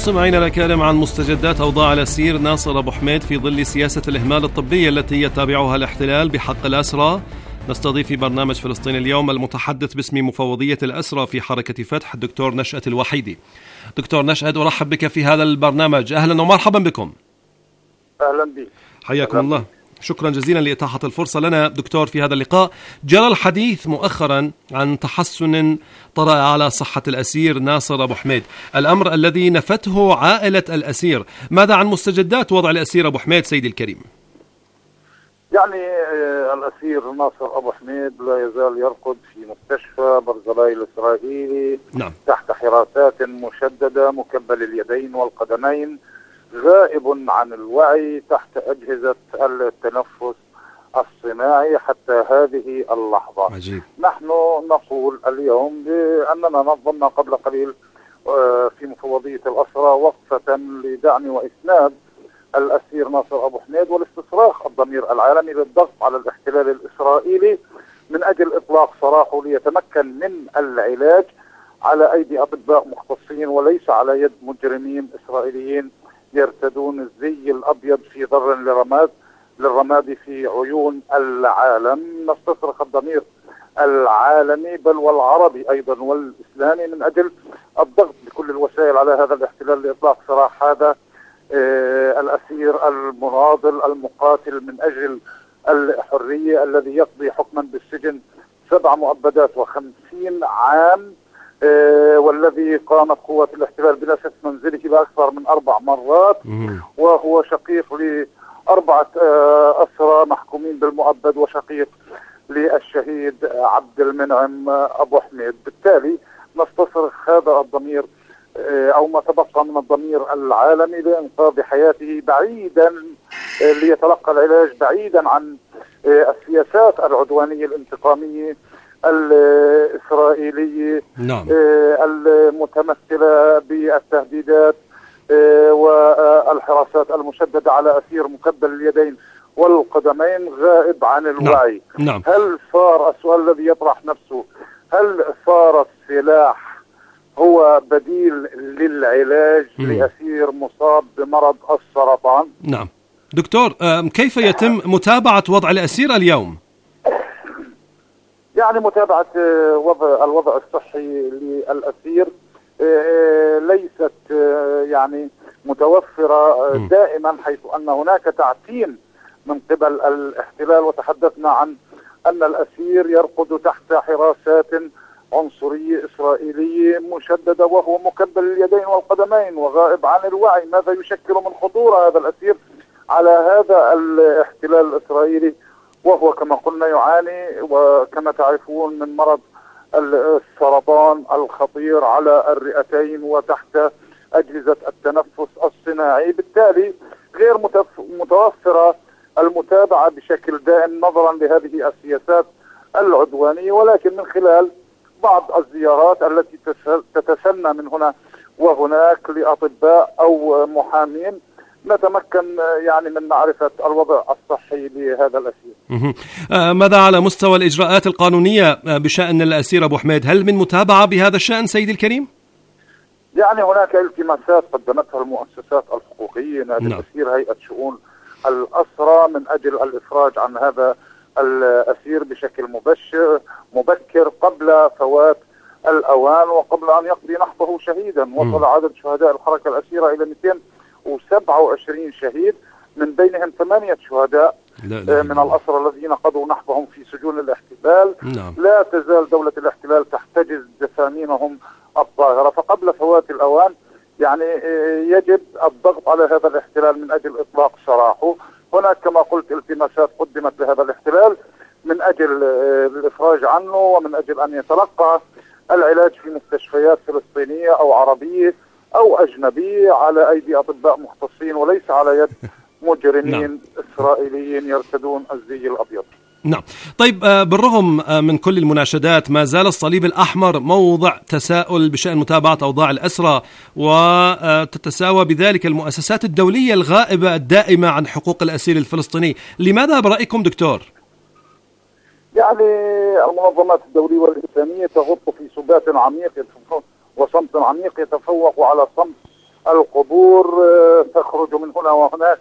مستمعينا الأكارم، عن مستجدات أوضاع الأسير ناصر أبو حميد في ظل سياسة الإهمال الطبي التي يتابعها الاحتلال بحق الأسرى، نستضيف في برنامج فلسطين اليوم المتحدث باسم مفوضية الأسرى في حركة فتح الدكتور نشأت الوحيدي. دكتور نشأت، أرحب بك في هذا البرنامج، أهلا ومرحبا بكم. أهلا بك. حياكم الله، شكرا جزيلا لإتاحة الفرصة لنا دكتور في هذا اللقاء. جرى الحديث مؤخرا عن تحسن طرأ على صحة الأسير ناصر أبو حميد، الأمر الذي نفته عائلة الأسير. ماذا عن مستجدات وضع الأسير أبو حميد سيدي الكريم؟ يعني الأسير ناصر أبو حميد لا يزال يرقد في مستشفى برزيلي الإسرائيلي، نعم، تحت حراسات مشددة، مكبل اليدين والقدمين، غائب عن الوعي، تحت أجهزة التنفس الصناعي حتى هذه اللحظة. عجيب. نحن نقول اليوم بأننا نظمنا قبل قليل في مفوضية الأسرى وقفة لدعم وإسناد الأسير ناصر أبو حميد والاستصراخ الضمير العالمي للضغط على الاحتلال الإسرائيلي من أجل إطلاق سراحه ليتمكن من العلاج على أيدي أطباء مختصين وليس على يد مجرمين إسرائيليين يرتدون الزي الأبيض في ضر للرماد للرماد في عيون العالم. نستصرخ الضمير العالمي بل والعربي أيضا والإسلامي من أجل الضغط بكل الوسائل على هذا الاحتلال لإطلاق سراح هذا آه الأسير المناضل المقاتل من أجل الحرية الذي يقضي حكما بالسجن سبع مؤبدات وخمسين عام، آه والذي قامت قوات الاحتلال بنسف منزله بأكثر من أربع مرات، وهو شقيق لأربعة آه أسرى محكومين بالمؤبد وشقيق للشهيد عبد المنعم أبو حميد. بالتالي نستصرخ هذا الضمير أو ما تبقى من الضمير العالمي لإنقاذ حياته بعيدا ليتلقى العلاج بعيدا عن السياسات العدوانية الانتقامية الإسرائيلية، نعم، المتمثلة بالتهديدات والحراسات المشددة على أسير مكبل اليدين والقدمين غائب عن الوعي. نعم. هل صار السؤال الذي يطرح نفسه، هل صار السلاح هو بديل للعلاج م. لأسير مصاب بمرض السرطان؟ نعم دكتور، كيف يتم متابعة وضع الأسير اليوم؟ يعني متابعة وضع الوضع الصحي للأسير ليست يعني متوفرة م. دائما، حيث أن هناك تعتيم من قبل الاحتلال، وتحدثنا عن أن الأسير يرقد تحت حراسات عنصرية إسرائيلية مشددة وهو مكبل اليدين والقدمين وغائب عن الوعي. ماذا يشكل من خطورة هذا الأسير على هذا الاحتلال الإسرائيلي، وهو كما قلنا يعاني وكما تعرفون من مرض السرطان الخطير على الرئتين وتحت أجهزة التنفس الصناعي. بالتالي غير متوفرة المتابعة بشكل دائم نظرا لهذه السياسات العدوانية، ولكن من خلال بعض الزيارات التي تتسنى من هنا وهناك لأطباء أو محامين نتمكن يعني من معرفة الوضع الصحي لهذا الأسير. ماذا على مستوى الإجراءات القانونية بشأن الأسير أبو حميد؟ هل من متابعة بهذا الشأن سيدي الكريم؟ يعني هناك التماسات قدمتها المؤسسات الحقوقية، نادي نعم. الأسير، هيئة شؤون الأسرى، من أجل الإفراج عن هذا الأسير بشكل مبشر مبكر قبل فوات الأوان وقبل أن يقضي نحبه شهيدا. وصل عدد شهداء الحركة الأسيرة إلى مئتين وسبعة وعشرين شهيد، من بينهم ثمانية شهداء لا لا من الأسرى الذين قضوا نحبهم في سجون الاحتلال. نعم. لا تزال دولة الاحتلال تحتجز جثامينهم الطاهرة، فقبل فوات الأوان يعني يجب الضغط على هذا الاحتلال من أجل إطلاق سراحه. هناك كما قلت التماسات قدمت لهذا الاحتلال من أجل الإفراج عنه ومن أجل أن يتلقى العلاج في مستشفيات فلسطينية أو عربية أو أجنبية على أيدي أطباء مختصين وليس على يد مجرمين نعم. إسرائيليين يرتدون الزي الأبيض. نعم. طيب، بالرغم من كل المناشدات ما زال الصليب الأحمر موضع تساؤل بشأن متابعة أوضاع الأسرى، وتتساوى بذلك المؤسسات الدولية الغائبة الدائمة عن حقوق الأسير الفلسطيني. لماذا برأيكم دكتور؟ يعني المنظمات الدولية والإسلامية تغط في سبات عميق وصمت عميق يتفوق على صمت القبور تخرج من هنا وهناك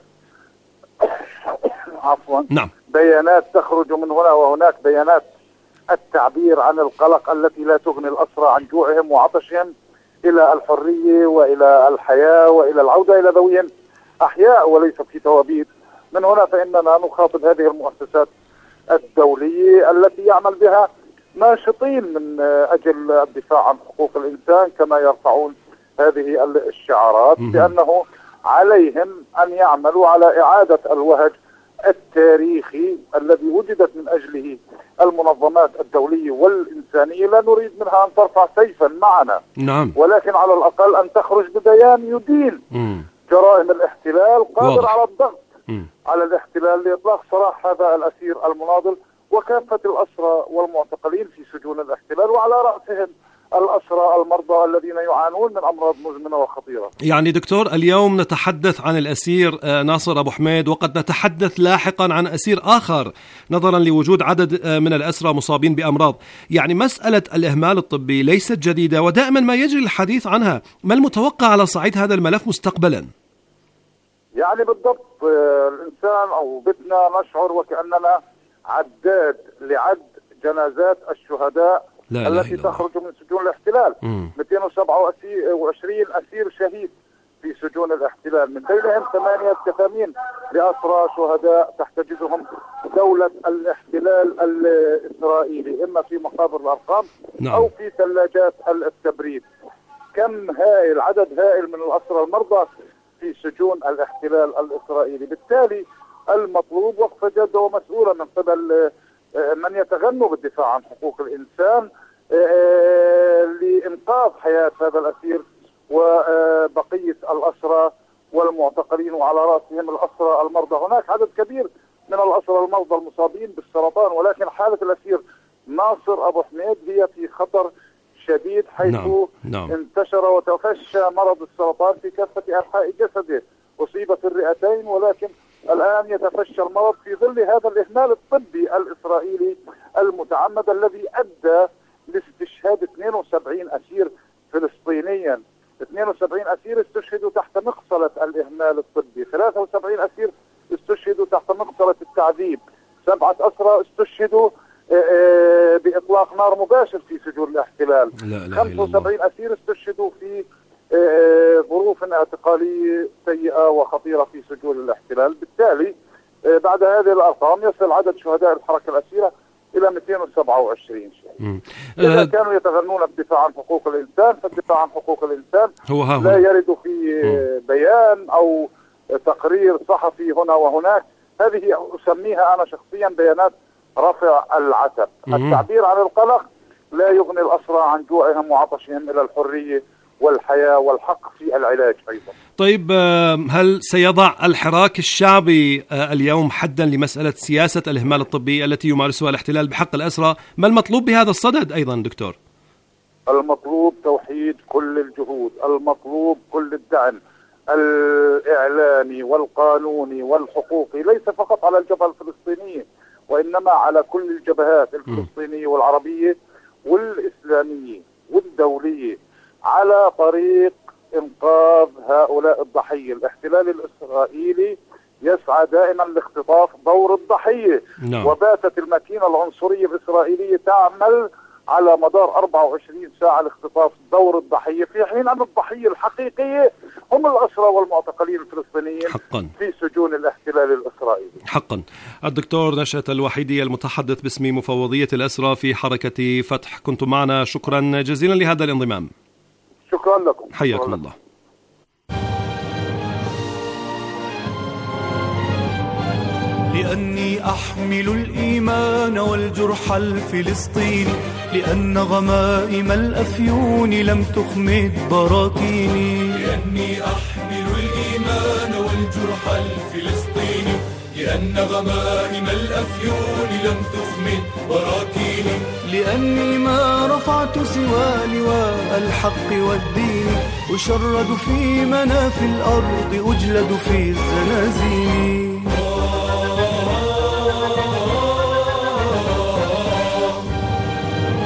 عفوا نعم. بيانات تخرج من هنا وهناك، بيانات التعبير عن القلق التي لا تغني الأسرى عن جوعهم وعطشهم إلى الحرية وإلى الحياة وإلى العودة إلى ذويهم أحياء وليس في توابيت. من هنا فإننا نخاطب هذه المؤسسات الدولية التي يعمل بها ناشطين من أجل الدفاع عن حقوق الإنسان كما يرفعون هذه الشعارات، بأنه عليهم أن يعملوا على إعادة الوهج التاريخي الذي وجدت من أجله المنظمات الدولية والإنسانية. لا نريد منها أن ترفع سيفا معنا، نعم. ولكن على الأقل أن تخرج ببيان يدين مم. جرائم الاحتلال، قادر واضح. على الضغط مم. على الاحتلال لإطلاق سراح هذا الأسير المناضل وكافة الأسرى والمعتقلين في سجون الاحتلال، وعلى رأسهم الأسرى المرضى الذين يعانون من أمراض مزمنة وخطيرة. يعني دكتور، اليوم نتحدث عن الأسير ناصر أبو حميد، وقد نتحدث لاحقا عن أسير آخر نظرا لوجود عدد من الأسرى مصابين بأمراض. يعني مسألة الإهمال الطبي ليست جديدة ودائما ما يجري الحديث عنها. ما المتوقع على صعيد هذا الملف مستقبلا؟ يعني بالضبط الإنسان أو بدنا نشعر وكأننا عداد لعد جنازات الشهداء لا التي لا تخرج من سجون الاحتلال. مم. مئتين وسبعة وعشرين أسير شهيد في سجون الاحتلال، من بينهم ثمانية كثامين لأسرى شهداء تحتجزهم دولة الاحتلال الإسرائيلي، إما في مقابر الأرقام نعم. أو في ثلاجات التبريد. كم هائل، عدد هائل من الأسرى المرضى في سجون الاحتلال الإسرائيلي. بالتالي المطلوب وقفة جادة ومسؤولة من قبل من يتغنوا بالدفاع عن حقوق الإنسان لإنقاذ حياة هذا الأسير وبقية الأسرى والمعتقلين، وعلى رأسهم الأسرى المرضى. هناك عدد كبير من الأسرى المرضى المصابين بالسرطان، ولكن حالة الأسير ناصر أبو حميد هي في خطر شديد، حيث نعم. نعم. انتشر وتفشى مرض السرطان في كافة أنحاء جسده. أصيب في الرئتين، ولكن الآن يتفشى المرض في ظل هذا الإهمال الطبي الإسرائيلي المتعمد الذي أدى لاستشهاد اثنين وسبعين أسير فلسطينيا. اثنين وسبعين أسير استشهدوا تحت مقصلة الإهمال الطبي، ثلاثة وسبعين أسير استشهدوا تحت مقصلة التعذيب، سبعة أسرى استشهدوا بإطلاق نار مباشر في سجون الاحتلال، خمسة وسبعين أسير استشهدوا في ظروف اعتقالية سيئة وخطيرة في سجون الاحتلال. بالتالي بعد هذه الأرقام يصل عدد شهداء الحركة الأسيرة إلى مئتين وسبعة وعشرين شهيد. إذا كانوا يتغنون بالدفاع عن حقوق الإنسان، فالدفاع عن حقوق الإنسان هو ها لا يرد في بيان أو تقرير صحفي هنا وهناك. هذه أسميها أنا شخصيا بيانات رفع العتب. التعبير عن القلق لا يغني الأسرى عن جوعهم وعطشهم إلى الحرية والحياة والحق في العلاج أيضا. طيب، هل سيضع الحراك الشعبي اليوم حدا لمسألة سياسة الإهمال الطبي التي يمارسها الاحتلال بحق الأسرى؟ ما المطلوب بهذا الصدد أيضا دكتور؟ المطلوب توحيد كل الجهود، المطلوب كل الدعم الإعلامي والقانوني والحقوقي، ليس فقط على الجبهة الفلسطينية وإنما على كل الجبهات الفلسطينية والعربية والإسلامية والدولية، على طريق إنقاذ هؤلاء الضحية. الاحتلال الإسرائيلي يسعى دائما لاختطاف دور الضحية. نعم. وباتت الماكينة العنصرية الإسرائيلية تعمل على مدار أربعة وعشرين ساعة لاختطاف دور الضحية، في حين أن الضحية الحقيقية هم الأسرى والمعتقلين الفلسطينيين حقا في سجون الاحتلال الإسرائيلي. حقا. الدكتور نشأت الوحيدي المتحدث باسم مفوضية الأسرى في حركة فتح، كنتم معنا، شكرا جزيلا لهذا الانضمام. شكرا لكم. حياكم الله. لأني أحمل الإيمان والجرح الفلسطيني، لأن غمائم الأفيون لم تخمد براكيني. لأني أحمل الإيمان والجرح الفلسطيني، لأن غمائم الأفيون لم تخمد براكيني. لأني ما رفعت سوى لواء الحق والدين، أشرد في مناف الأرض، أجلد في الزنازين.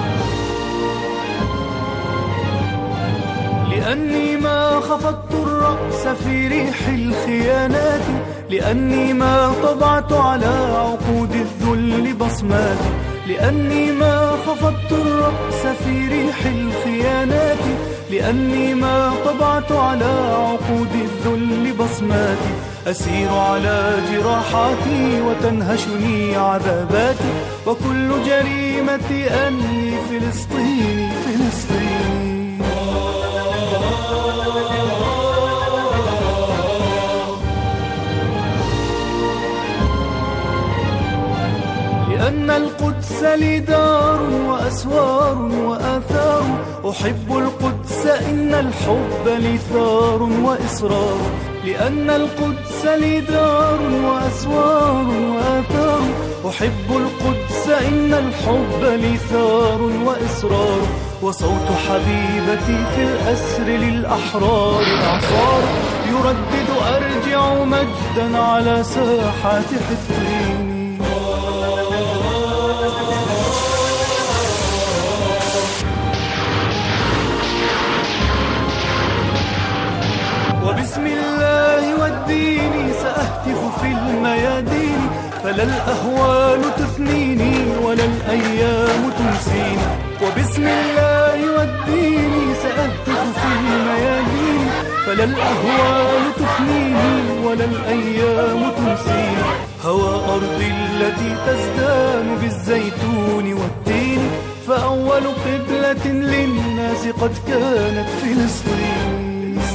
لأني ما خفضت الرأس الرأس في ريح الخيانات، لأني ما طبعت على عقود الذل بصماتي، لأني ما خفضت الرأس في ريح الخيانات، لأني ما طبعت على عقود الذل بصماتي. أسير على جراحاتي وتنهشني عذاباتي، وكل جريمتي أني فلسطيني فلسطيني. لأن القدس لي دار وأسوار وآثار، أحب القدس إن الحب لي ثار وإصرار. لأن القدس لي دار وأسوار وآثار، أحب القدس إن الحب لي ثار وإصرار. وصوت حبيبتي في الأسر للأحرار إعصار، يردد أرجع مجدا على ساحات حطين. وبسم الله والدين سأهتف في الميادين، فلا الأهوال تثنيني ولا الأيام تنسيني. وبسم الله والدين سأهتف في الميادين، فلا الأهوال تثنيني ولا الأيام تنسيني. هوى أرضي التي تزدان بالزيتون والتين، فأول قبلة للناس قد كانت فلسطين.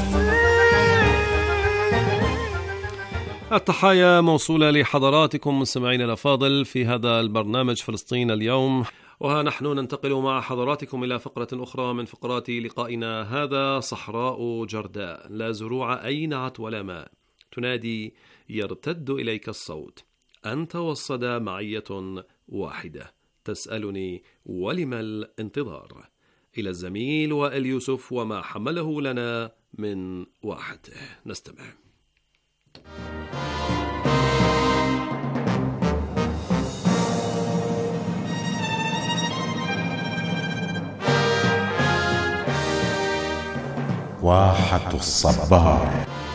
التحايا موصولة لحضراتكم مستمعين الأفاضل في هذا البرنامج فلسطين اليوم. وها نحن ننتقل مع حضراتكم إلى فقرة أخرى من فقرات لقائنا هذا. صحراء جرداء لا زروع أينعت ولا ماء، تنادي يرتد إليك الصوت، أنت والصدى معية واحدة، تسألني ولم الانتظار. إلى الزميل وائل يوسف وما حمله لنا من واحته، نستمع. واحة الصبار.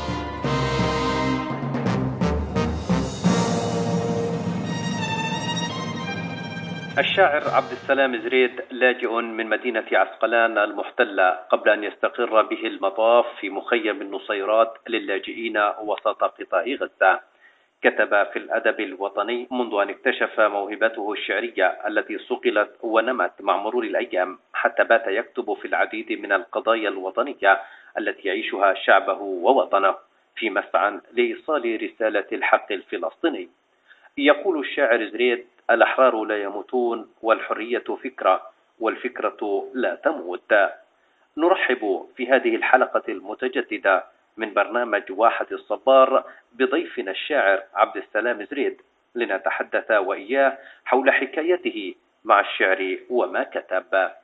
الشاعر عبد السلام زريد لاجئ من مدينة عسقلان المحتلة قبل أن يستقر به المطاف في مخيم النصيرات للاجئين وسط قطاع غزة. كتب في الأدب الوطني منذ أن اكتشف موهبته الشعرية التي صقلت ونمت مع مرور الأيام، حتى بات يكتب في العديد من القضايا الوطنية التي يعيشها شعبه ووطنه في مسعى لإيصال رسالة الحق الفلسطيني. يقول الشاعر زريد: الأحرار لا يموتون، والحرية فكرة، والفكرة لا تموت. نرحب في هذه الحلقة المتجددة من برنامج واحة الصبار بضيفنا الشاعر عبد السلام زريد، لنتحدث وإياه حول حكايته مع الشعر وما كتب.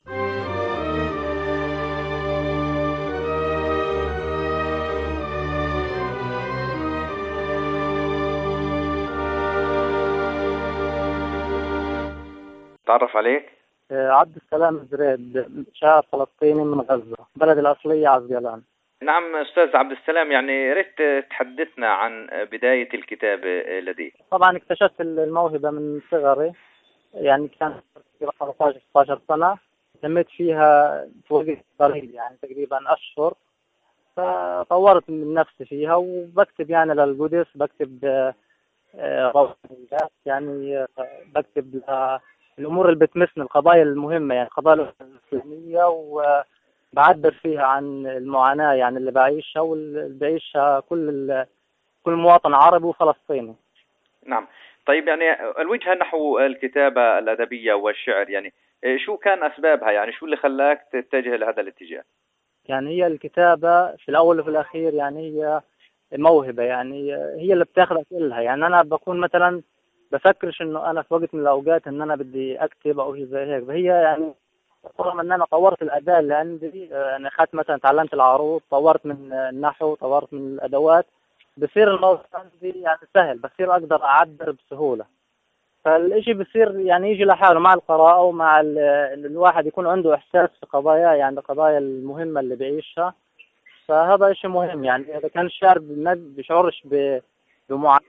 تعرف عليك؟ عبد السلام زريد، شاعر فلسطيني من غزة، بلد الأصلية عسقلان. نعم أستاذ عبد السلام، يعني ريت تحدثنا عن بداية الكتابة لديك. طبعا اكتشفت الموهبة من صغري، يعني كان خمسة عشر ستة عشر سنة، تميت فيها في وقت قليل يعني تقريبا أشهر، فطورت من نفسي فيها وبكتب يعني للقدس، بكتب روائيات، يعني بكتب الأمور اللي بتمسني، القضايا المهمة يعني القضايا الإسلامية، وبعبر فيها عن المعاناة يعني اللي بعيشها واللي بعيشها كل كل مواطن عربي وفلسطيني. نعم. طيب يعني الوجهة نحو الكتابة الأدبية والشعر، يعني شو كان أسبابها؟ يعني شو اللي خلاك تتجه لهذا الاتجاه؟ يعني هي الكتابة في الأول وفي الأخير يعني هي موهبة، يعني هي اللي بتاخدك إلها. يعني أنا بكون مثلا بفكرش إنه أنا في وقت من الأوقات إن أنا بدي أكتب أو شيء زي هيك، فهي يعني طالما إن أنا طورت الأداة اللي عندي، أنا أخذت مثلا تعلمت العروض، طورت من النحو، طورت من الأدوات، بصير الموضوع عندي يعني سهل، بصير أقدر أعبر بسهولة. فالإشي بصير يعني يجي لحاله مع القراءة ومع الواحد يكون عنده إحساس في قضايا، يعني القضايا المهمة اللي بيعيشها، ف فهذا شيء مهم. يعني إذا كان الشاعر ما بيشعرش بمعاناة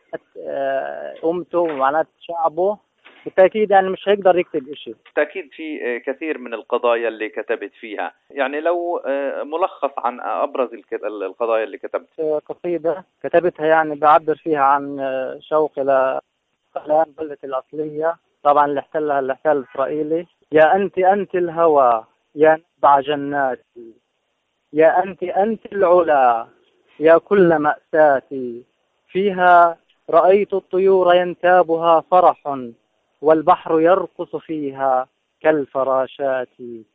أمته ومعاناة شعبه بالتأكيد يعني مش هيقدر يكتب شيء. بالتأكيد في كثير من القضايا اللي كتبت فيها، يعني لو ملخص عن أبرز القضايا اللي كتبت. قصيدة كتبتها يعني بعبر فيها عن شوق إلى عسقلان بلدتي الأصلية، طبعا اللي احتلها الاحتلال الإسرائيلي. يا أنت أنت الهوى يا نبع جناتي، يا أنت أنت العلا يا كل مأساتي، فيها رأيت الطيور ينتابها فرح والبحر يرقص فيها كالفراشات.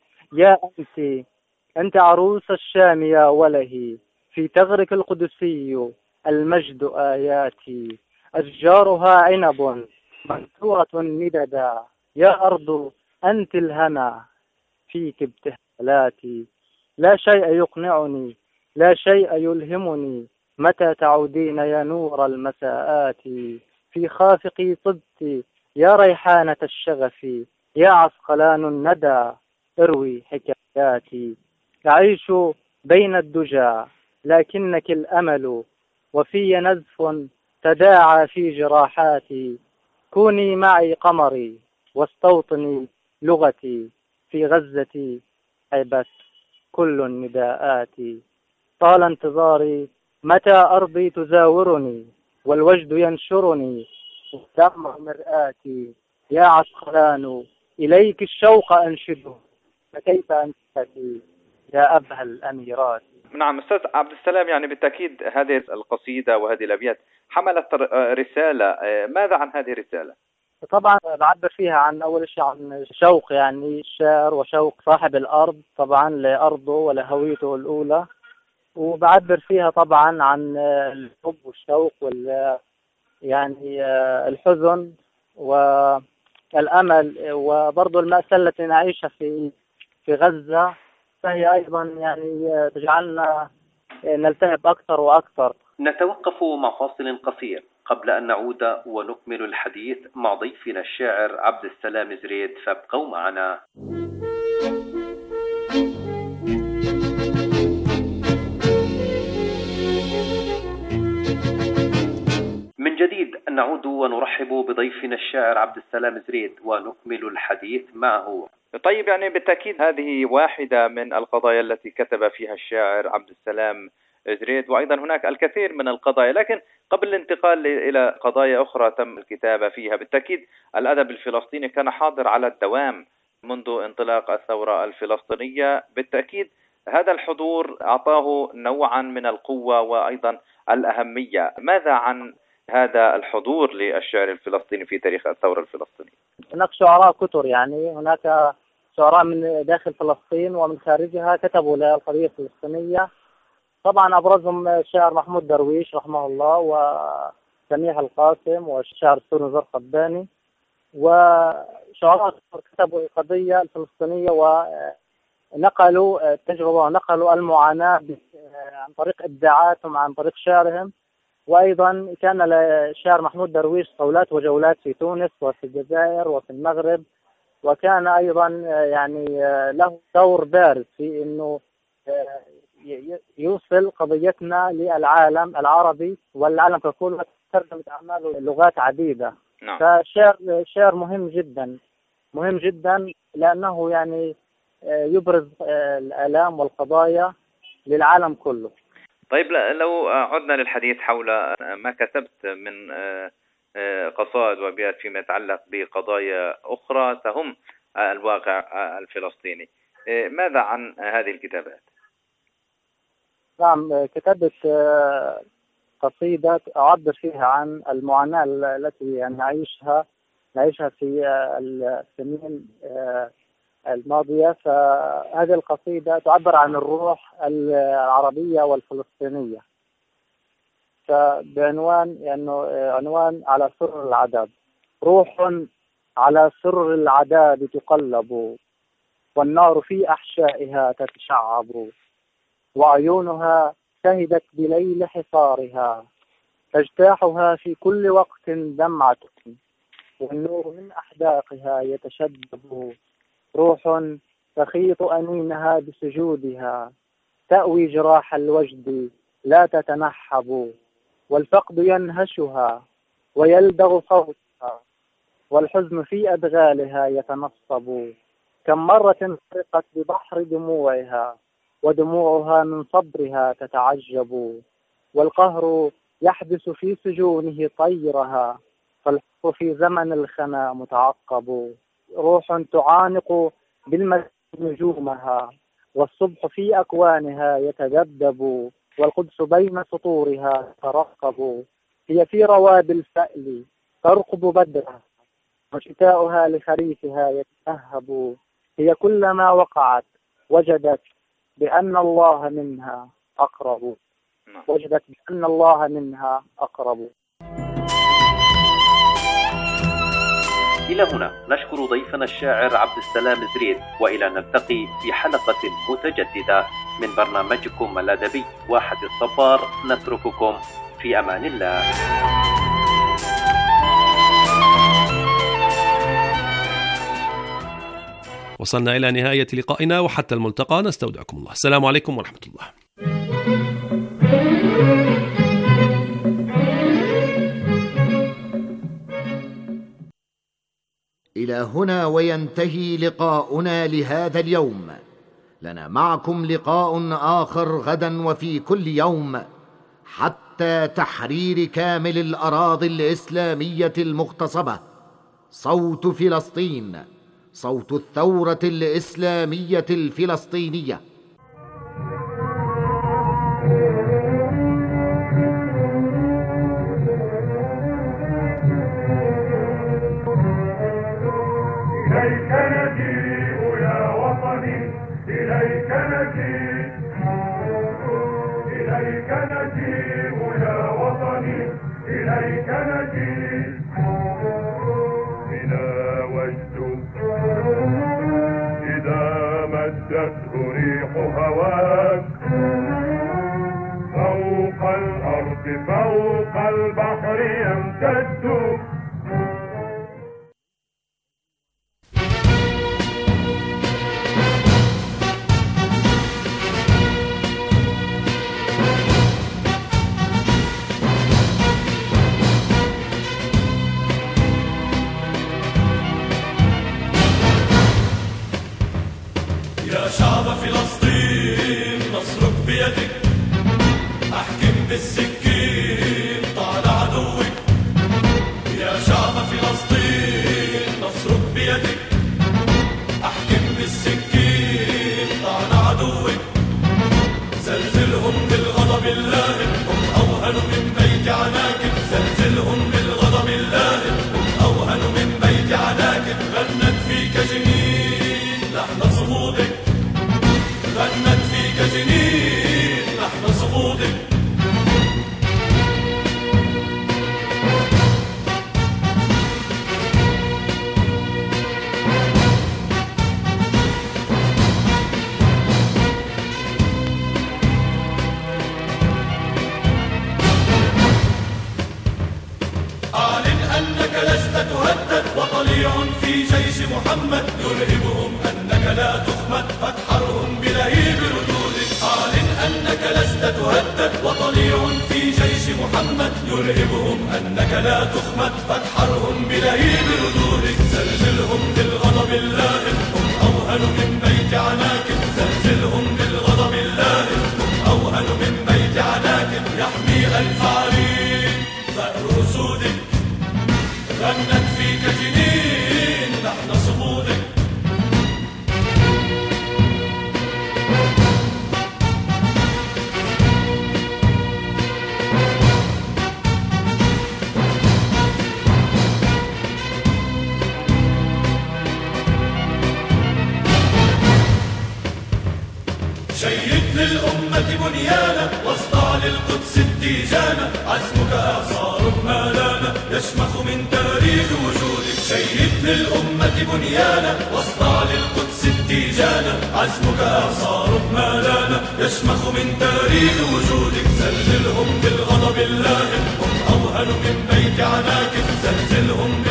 يا أنت أنت عروس الشام يا وله، في ثغرك القدسي المجد آياتي، أشجارها عنب منثورة مددا، يا أرض أنت الهنا فيك ابتهالاتي. لا شيء يقنعني لا شيء يلهمني، متى تعودين يا نور المساءات، في خافقي طبت يا ريحانة الشغف، يا عسقلان الندى اروي حكاياتي. أعيش بين الدجى لكنك الأمل، وفي نزف تداعى في جراحاتي، كوني معي قمري واستوطني لغتي، في غزتي عبت كل النداءات. طال انتظاري متى أرضي تزاورني، والوجد ينشرني والدمع مرآتي، يا عسقلان إليك الشوق أنشده، فكيف أنشدتي يا أبهى الأميرات. نعم أستاذ عبد السلام، يعني بالتأكيد هذه القصيدة وهذه الأبيات حملت رسالة، ماذا عن هذه الرسالة؟ طبعا بعبر فيها عن أول شيء عن شوق يعني الشاعر وشوق صاحب الأرض طبعا لأرضه ولهويته الأولى، وبعبر فيها طبعا عن الحب والشوق وال يعني الحزن والأمل وبرضه المأساة التي نعيشها في في غزة، فهي أيضا يعني تجعلنا نلتهب أكثر وأكثر. نتوقف مع فاصل قصير قبل أن نعود ونكمل الحديث مع ضيفنا الشاعر عبد السلام زريد، فابقوا معنا. من جديد نعود ونرحب بضيفنا الشاعر عبد السلام زريد ونكمل الحديث معه. طيب، يعني بالتأكيد هذه واحدة من القضايا التي كتب فيها الشاعر عبد السلام زريد، وأيضا هناك الكثير من القضايا، لكن قبل الانتقال إلى قضايا أخرى تم الكتابة فيها، بالتأكيد الأدب الفلسطيني كان حاضر على الدوام منذ انطلاق الثورة الفلسطينية. بالتأكيد هذا الحضور أعطاه نوعا من القوة وأيضا الأهمية. ماذا عن هذا الحضور للشعر الفلسطيني في تاريخ الثورة الفلسطينية؟ هناك شعراء كثر، يعني هناك شعراء من داخل فلسطين ومن خارجها كتبوا للقضية الفلسطينية. طبعا أبرزهم الشاعر محمود درويش رحمه الله، وسميح القاسم، والشاعر السوري نزار قباني، وشعراء كتبوا القضية الفلسطينية ونقلوا التجربة ونقلوا المعاناة عن طريق إبداعاتهم عن طريق شعرهم. وأيضا كان للشاعر محمود درويش صولات وجولات في تونس وفي الجزائر وفي المغرب، وكان أيضا يعني له دور بارز في أنه يوصل قضيتنا للعالم العربي والعالم ككل، وترجمت أعماله لغات عديدة. نعم. فشعر شعر مهم جدا مهم جدا لأنه يعني يبرز الآلام والقضايا للعالم كله. طيب، لو عدنا للحديث حول ما كتبت من قصائد وأبيات فيما يتعلق بقضايا أخرى تهم الواقع الفلسطيني، ماذا عن هذه الكتابات؟ نعم، كتبت قصيدة أعبر فيها عن المعاناة التي يعني نعيشها نعيشها في السنين الماضية. فهذه القصيدة تعبر عن الروح العربية والفلسطينية، فبعنوان يعني عنوان على سر العذاب. روح على سر العذاب تقلب، والنار في أحشائها تتشعب، وعيونها شهدت بليل حصارها، تجتاحها في كل وقت دمعة، والنور من أحداقها يتشدد. روح تخيط أنينها بسجودها، تأوي جراح الوجد لا تتنحب، والفقد ينهشها ويلدغ صوتها، والحزن في أدغالها يتنصب. كم مرة غرقت ببحر دموعها، ودموعها من صبرها تتعجب، والقهر يحبس في سجونه طيرها، فالحب في زمن الخنا متعقب. روح تعانق بالمسجد نجومها، والصبح في أكوانها يتذبذب، والقدس بين سطورها ترقب. هي في رواد الفأل ترقب بدرها، وشتاؤها لخريفها يتأهب. هي كلما وقعت وجدت بأن الله منها أقرب، وجدت بأن الله منها أقرب. إلى هنا نشكر ضيفنا الشاعر عبد السلام زريد، وإلى نلتقي في حلقة متجددة من برنامجكم الأدبي واحة الصبار. نترككم في أمان الله. وصلنا إلى نهاية لقائنا، وحتى الملتقى نستودعكم الله. السلام عليكم ورحمة الله. إلى هنا وينتهي لقاؤنا لهذا اليوم. لنا معكم لقاء آخر غدا وفي كل يوم، حتى تحرير كامل الأراضي الإسلامية المغتصبة. صوت فلسطين، صوت الثورة الإسلامية الفلسطينية. إليك نجيء يا وطني، إليك نجيء، إليك نجيء يا وطني، إليك نجيء. بنا وجد إذا مدته ريح هواك، فوق الأرض فوق البحر يمتد. شعب فلسطين نصرك بيدك، احكم بالسكين طال عدوك. يا شعب فلسطين نصرك بيدك، احكم بالسكين طال عدوك. زلزلهم بالغضب اللاهب، هم اوهن من بيت عناكب. زلزلهم بالغضب اللاهب، هم اوهن من بيت عناكب. غنت فيك جنين لحن صمودك، غنت فيك جنين لحن صمودك. أعلن أنك لست تهدد، وطليع في جيش محمد يرهبهم أنك لا تخمد، فتحرهم بلهيب ردودك. أعلن أنك لست تهدد، وطليع في جيش محمد يرهبهم أنك لا تخمد، فتحرهم بلهيب ردودك. زلزلهم بالغضب اللاهب، هم أوهن من بيت عناكب. زلزلهم بالغضب اللاهب، هم أوهن من بيت عناكب. يحمي ألف عرين ثأر أسودك، غنت فيك جنين لحن صمودك. شيد للأمة بنيانا، واصدع للقدس التيجانا. عزمك إعصار ما لانا، يشمخ من تاريخ وجودك. شيد للأمة بنيانا، واصدع للقدس التيجانا. عزمك إعصار ما لانا، يشمخ من تاريخ وجودك. زلزلهم بالغضب اللاهب، هم أوهن من بيت عناكب. زلزلهم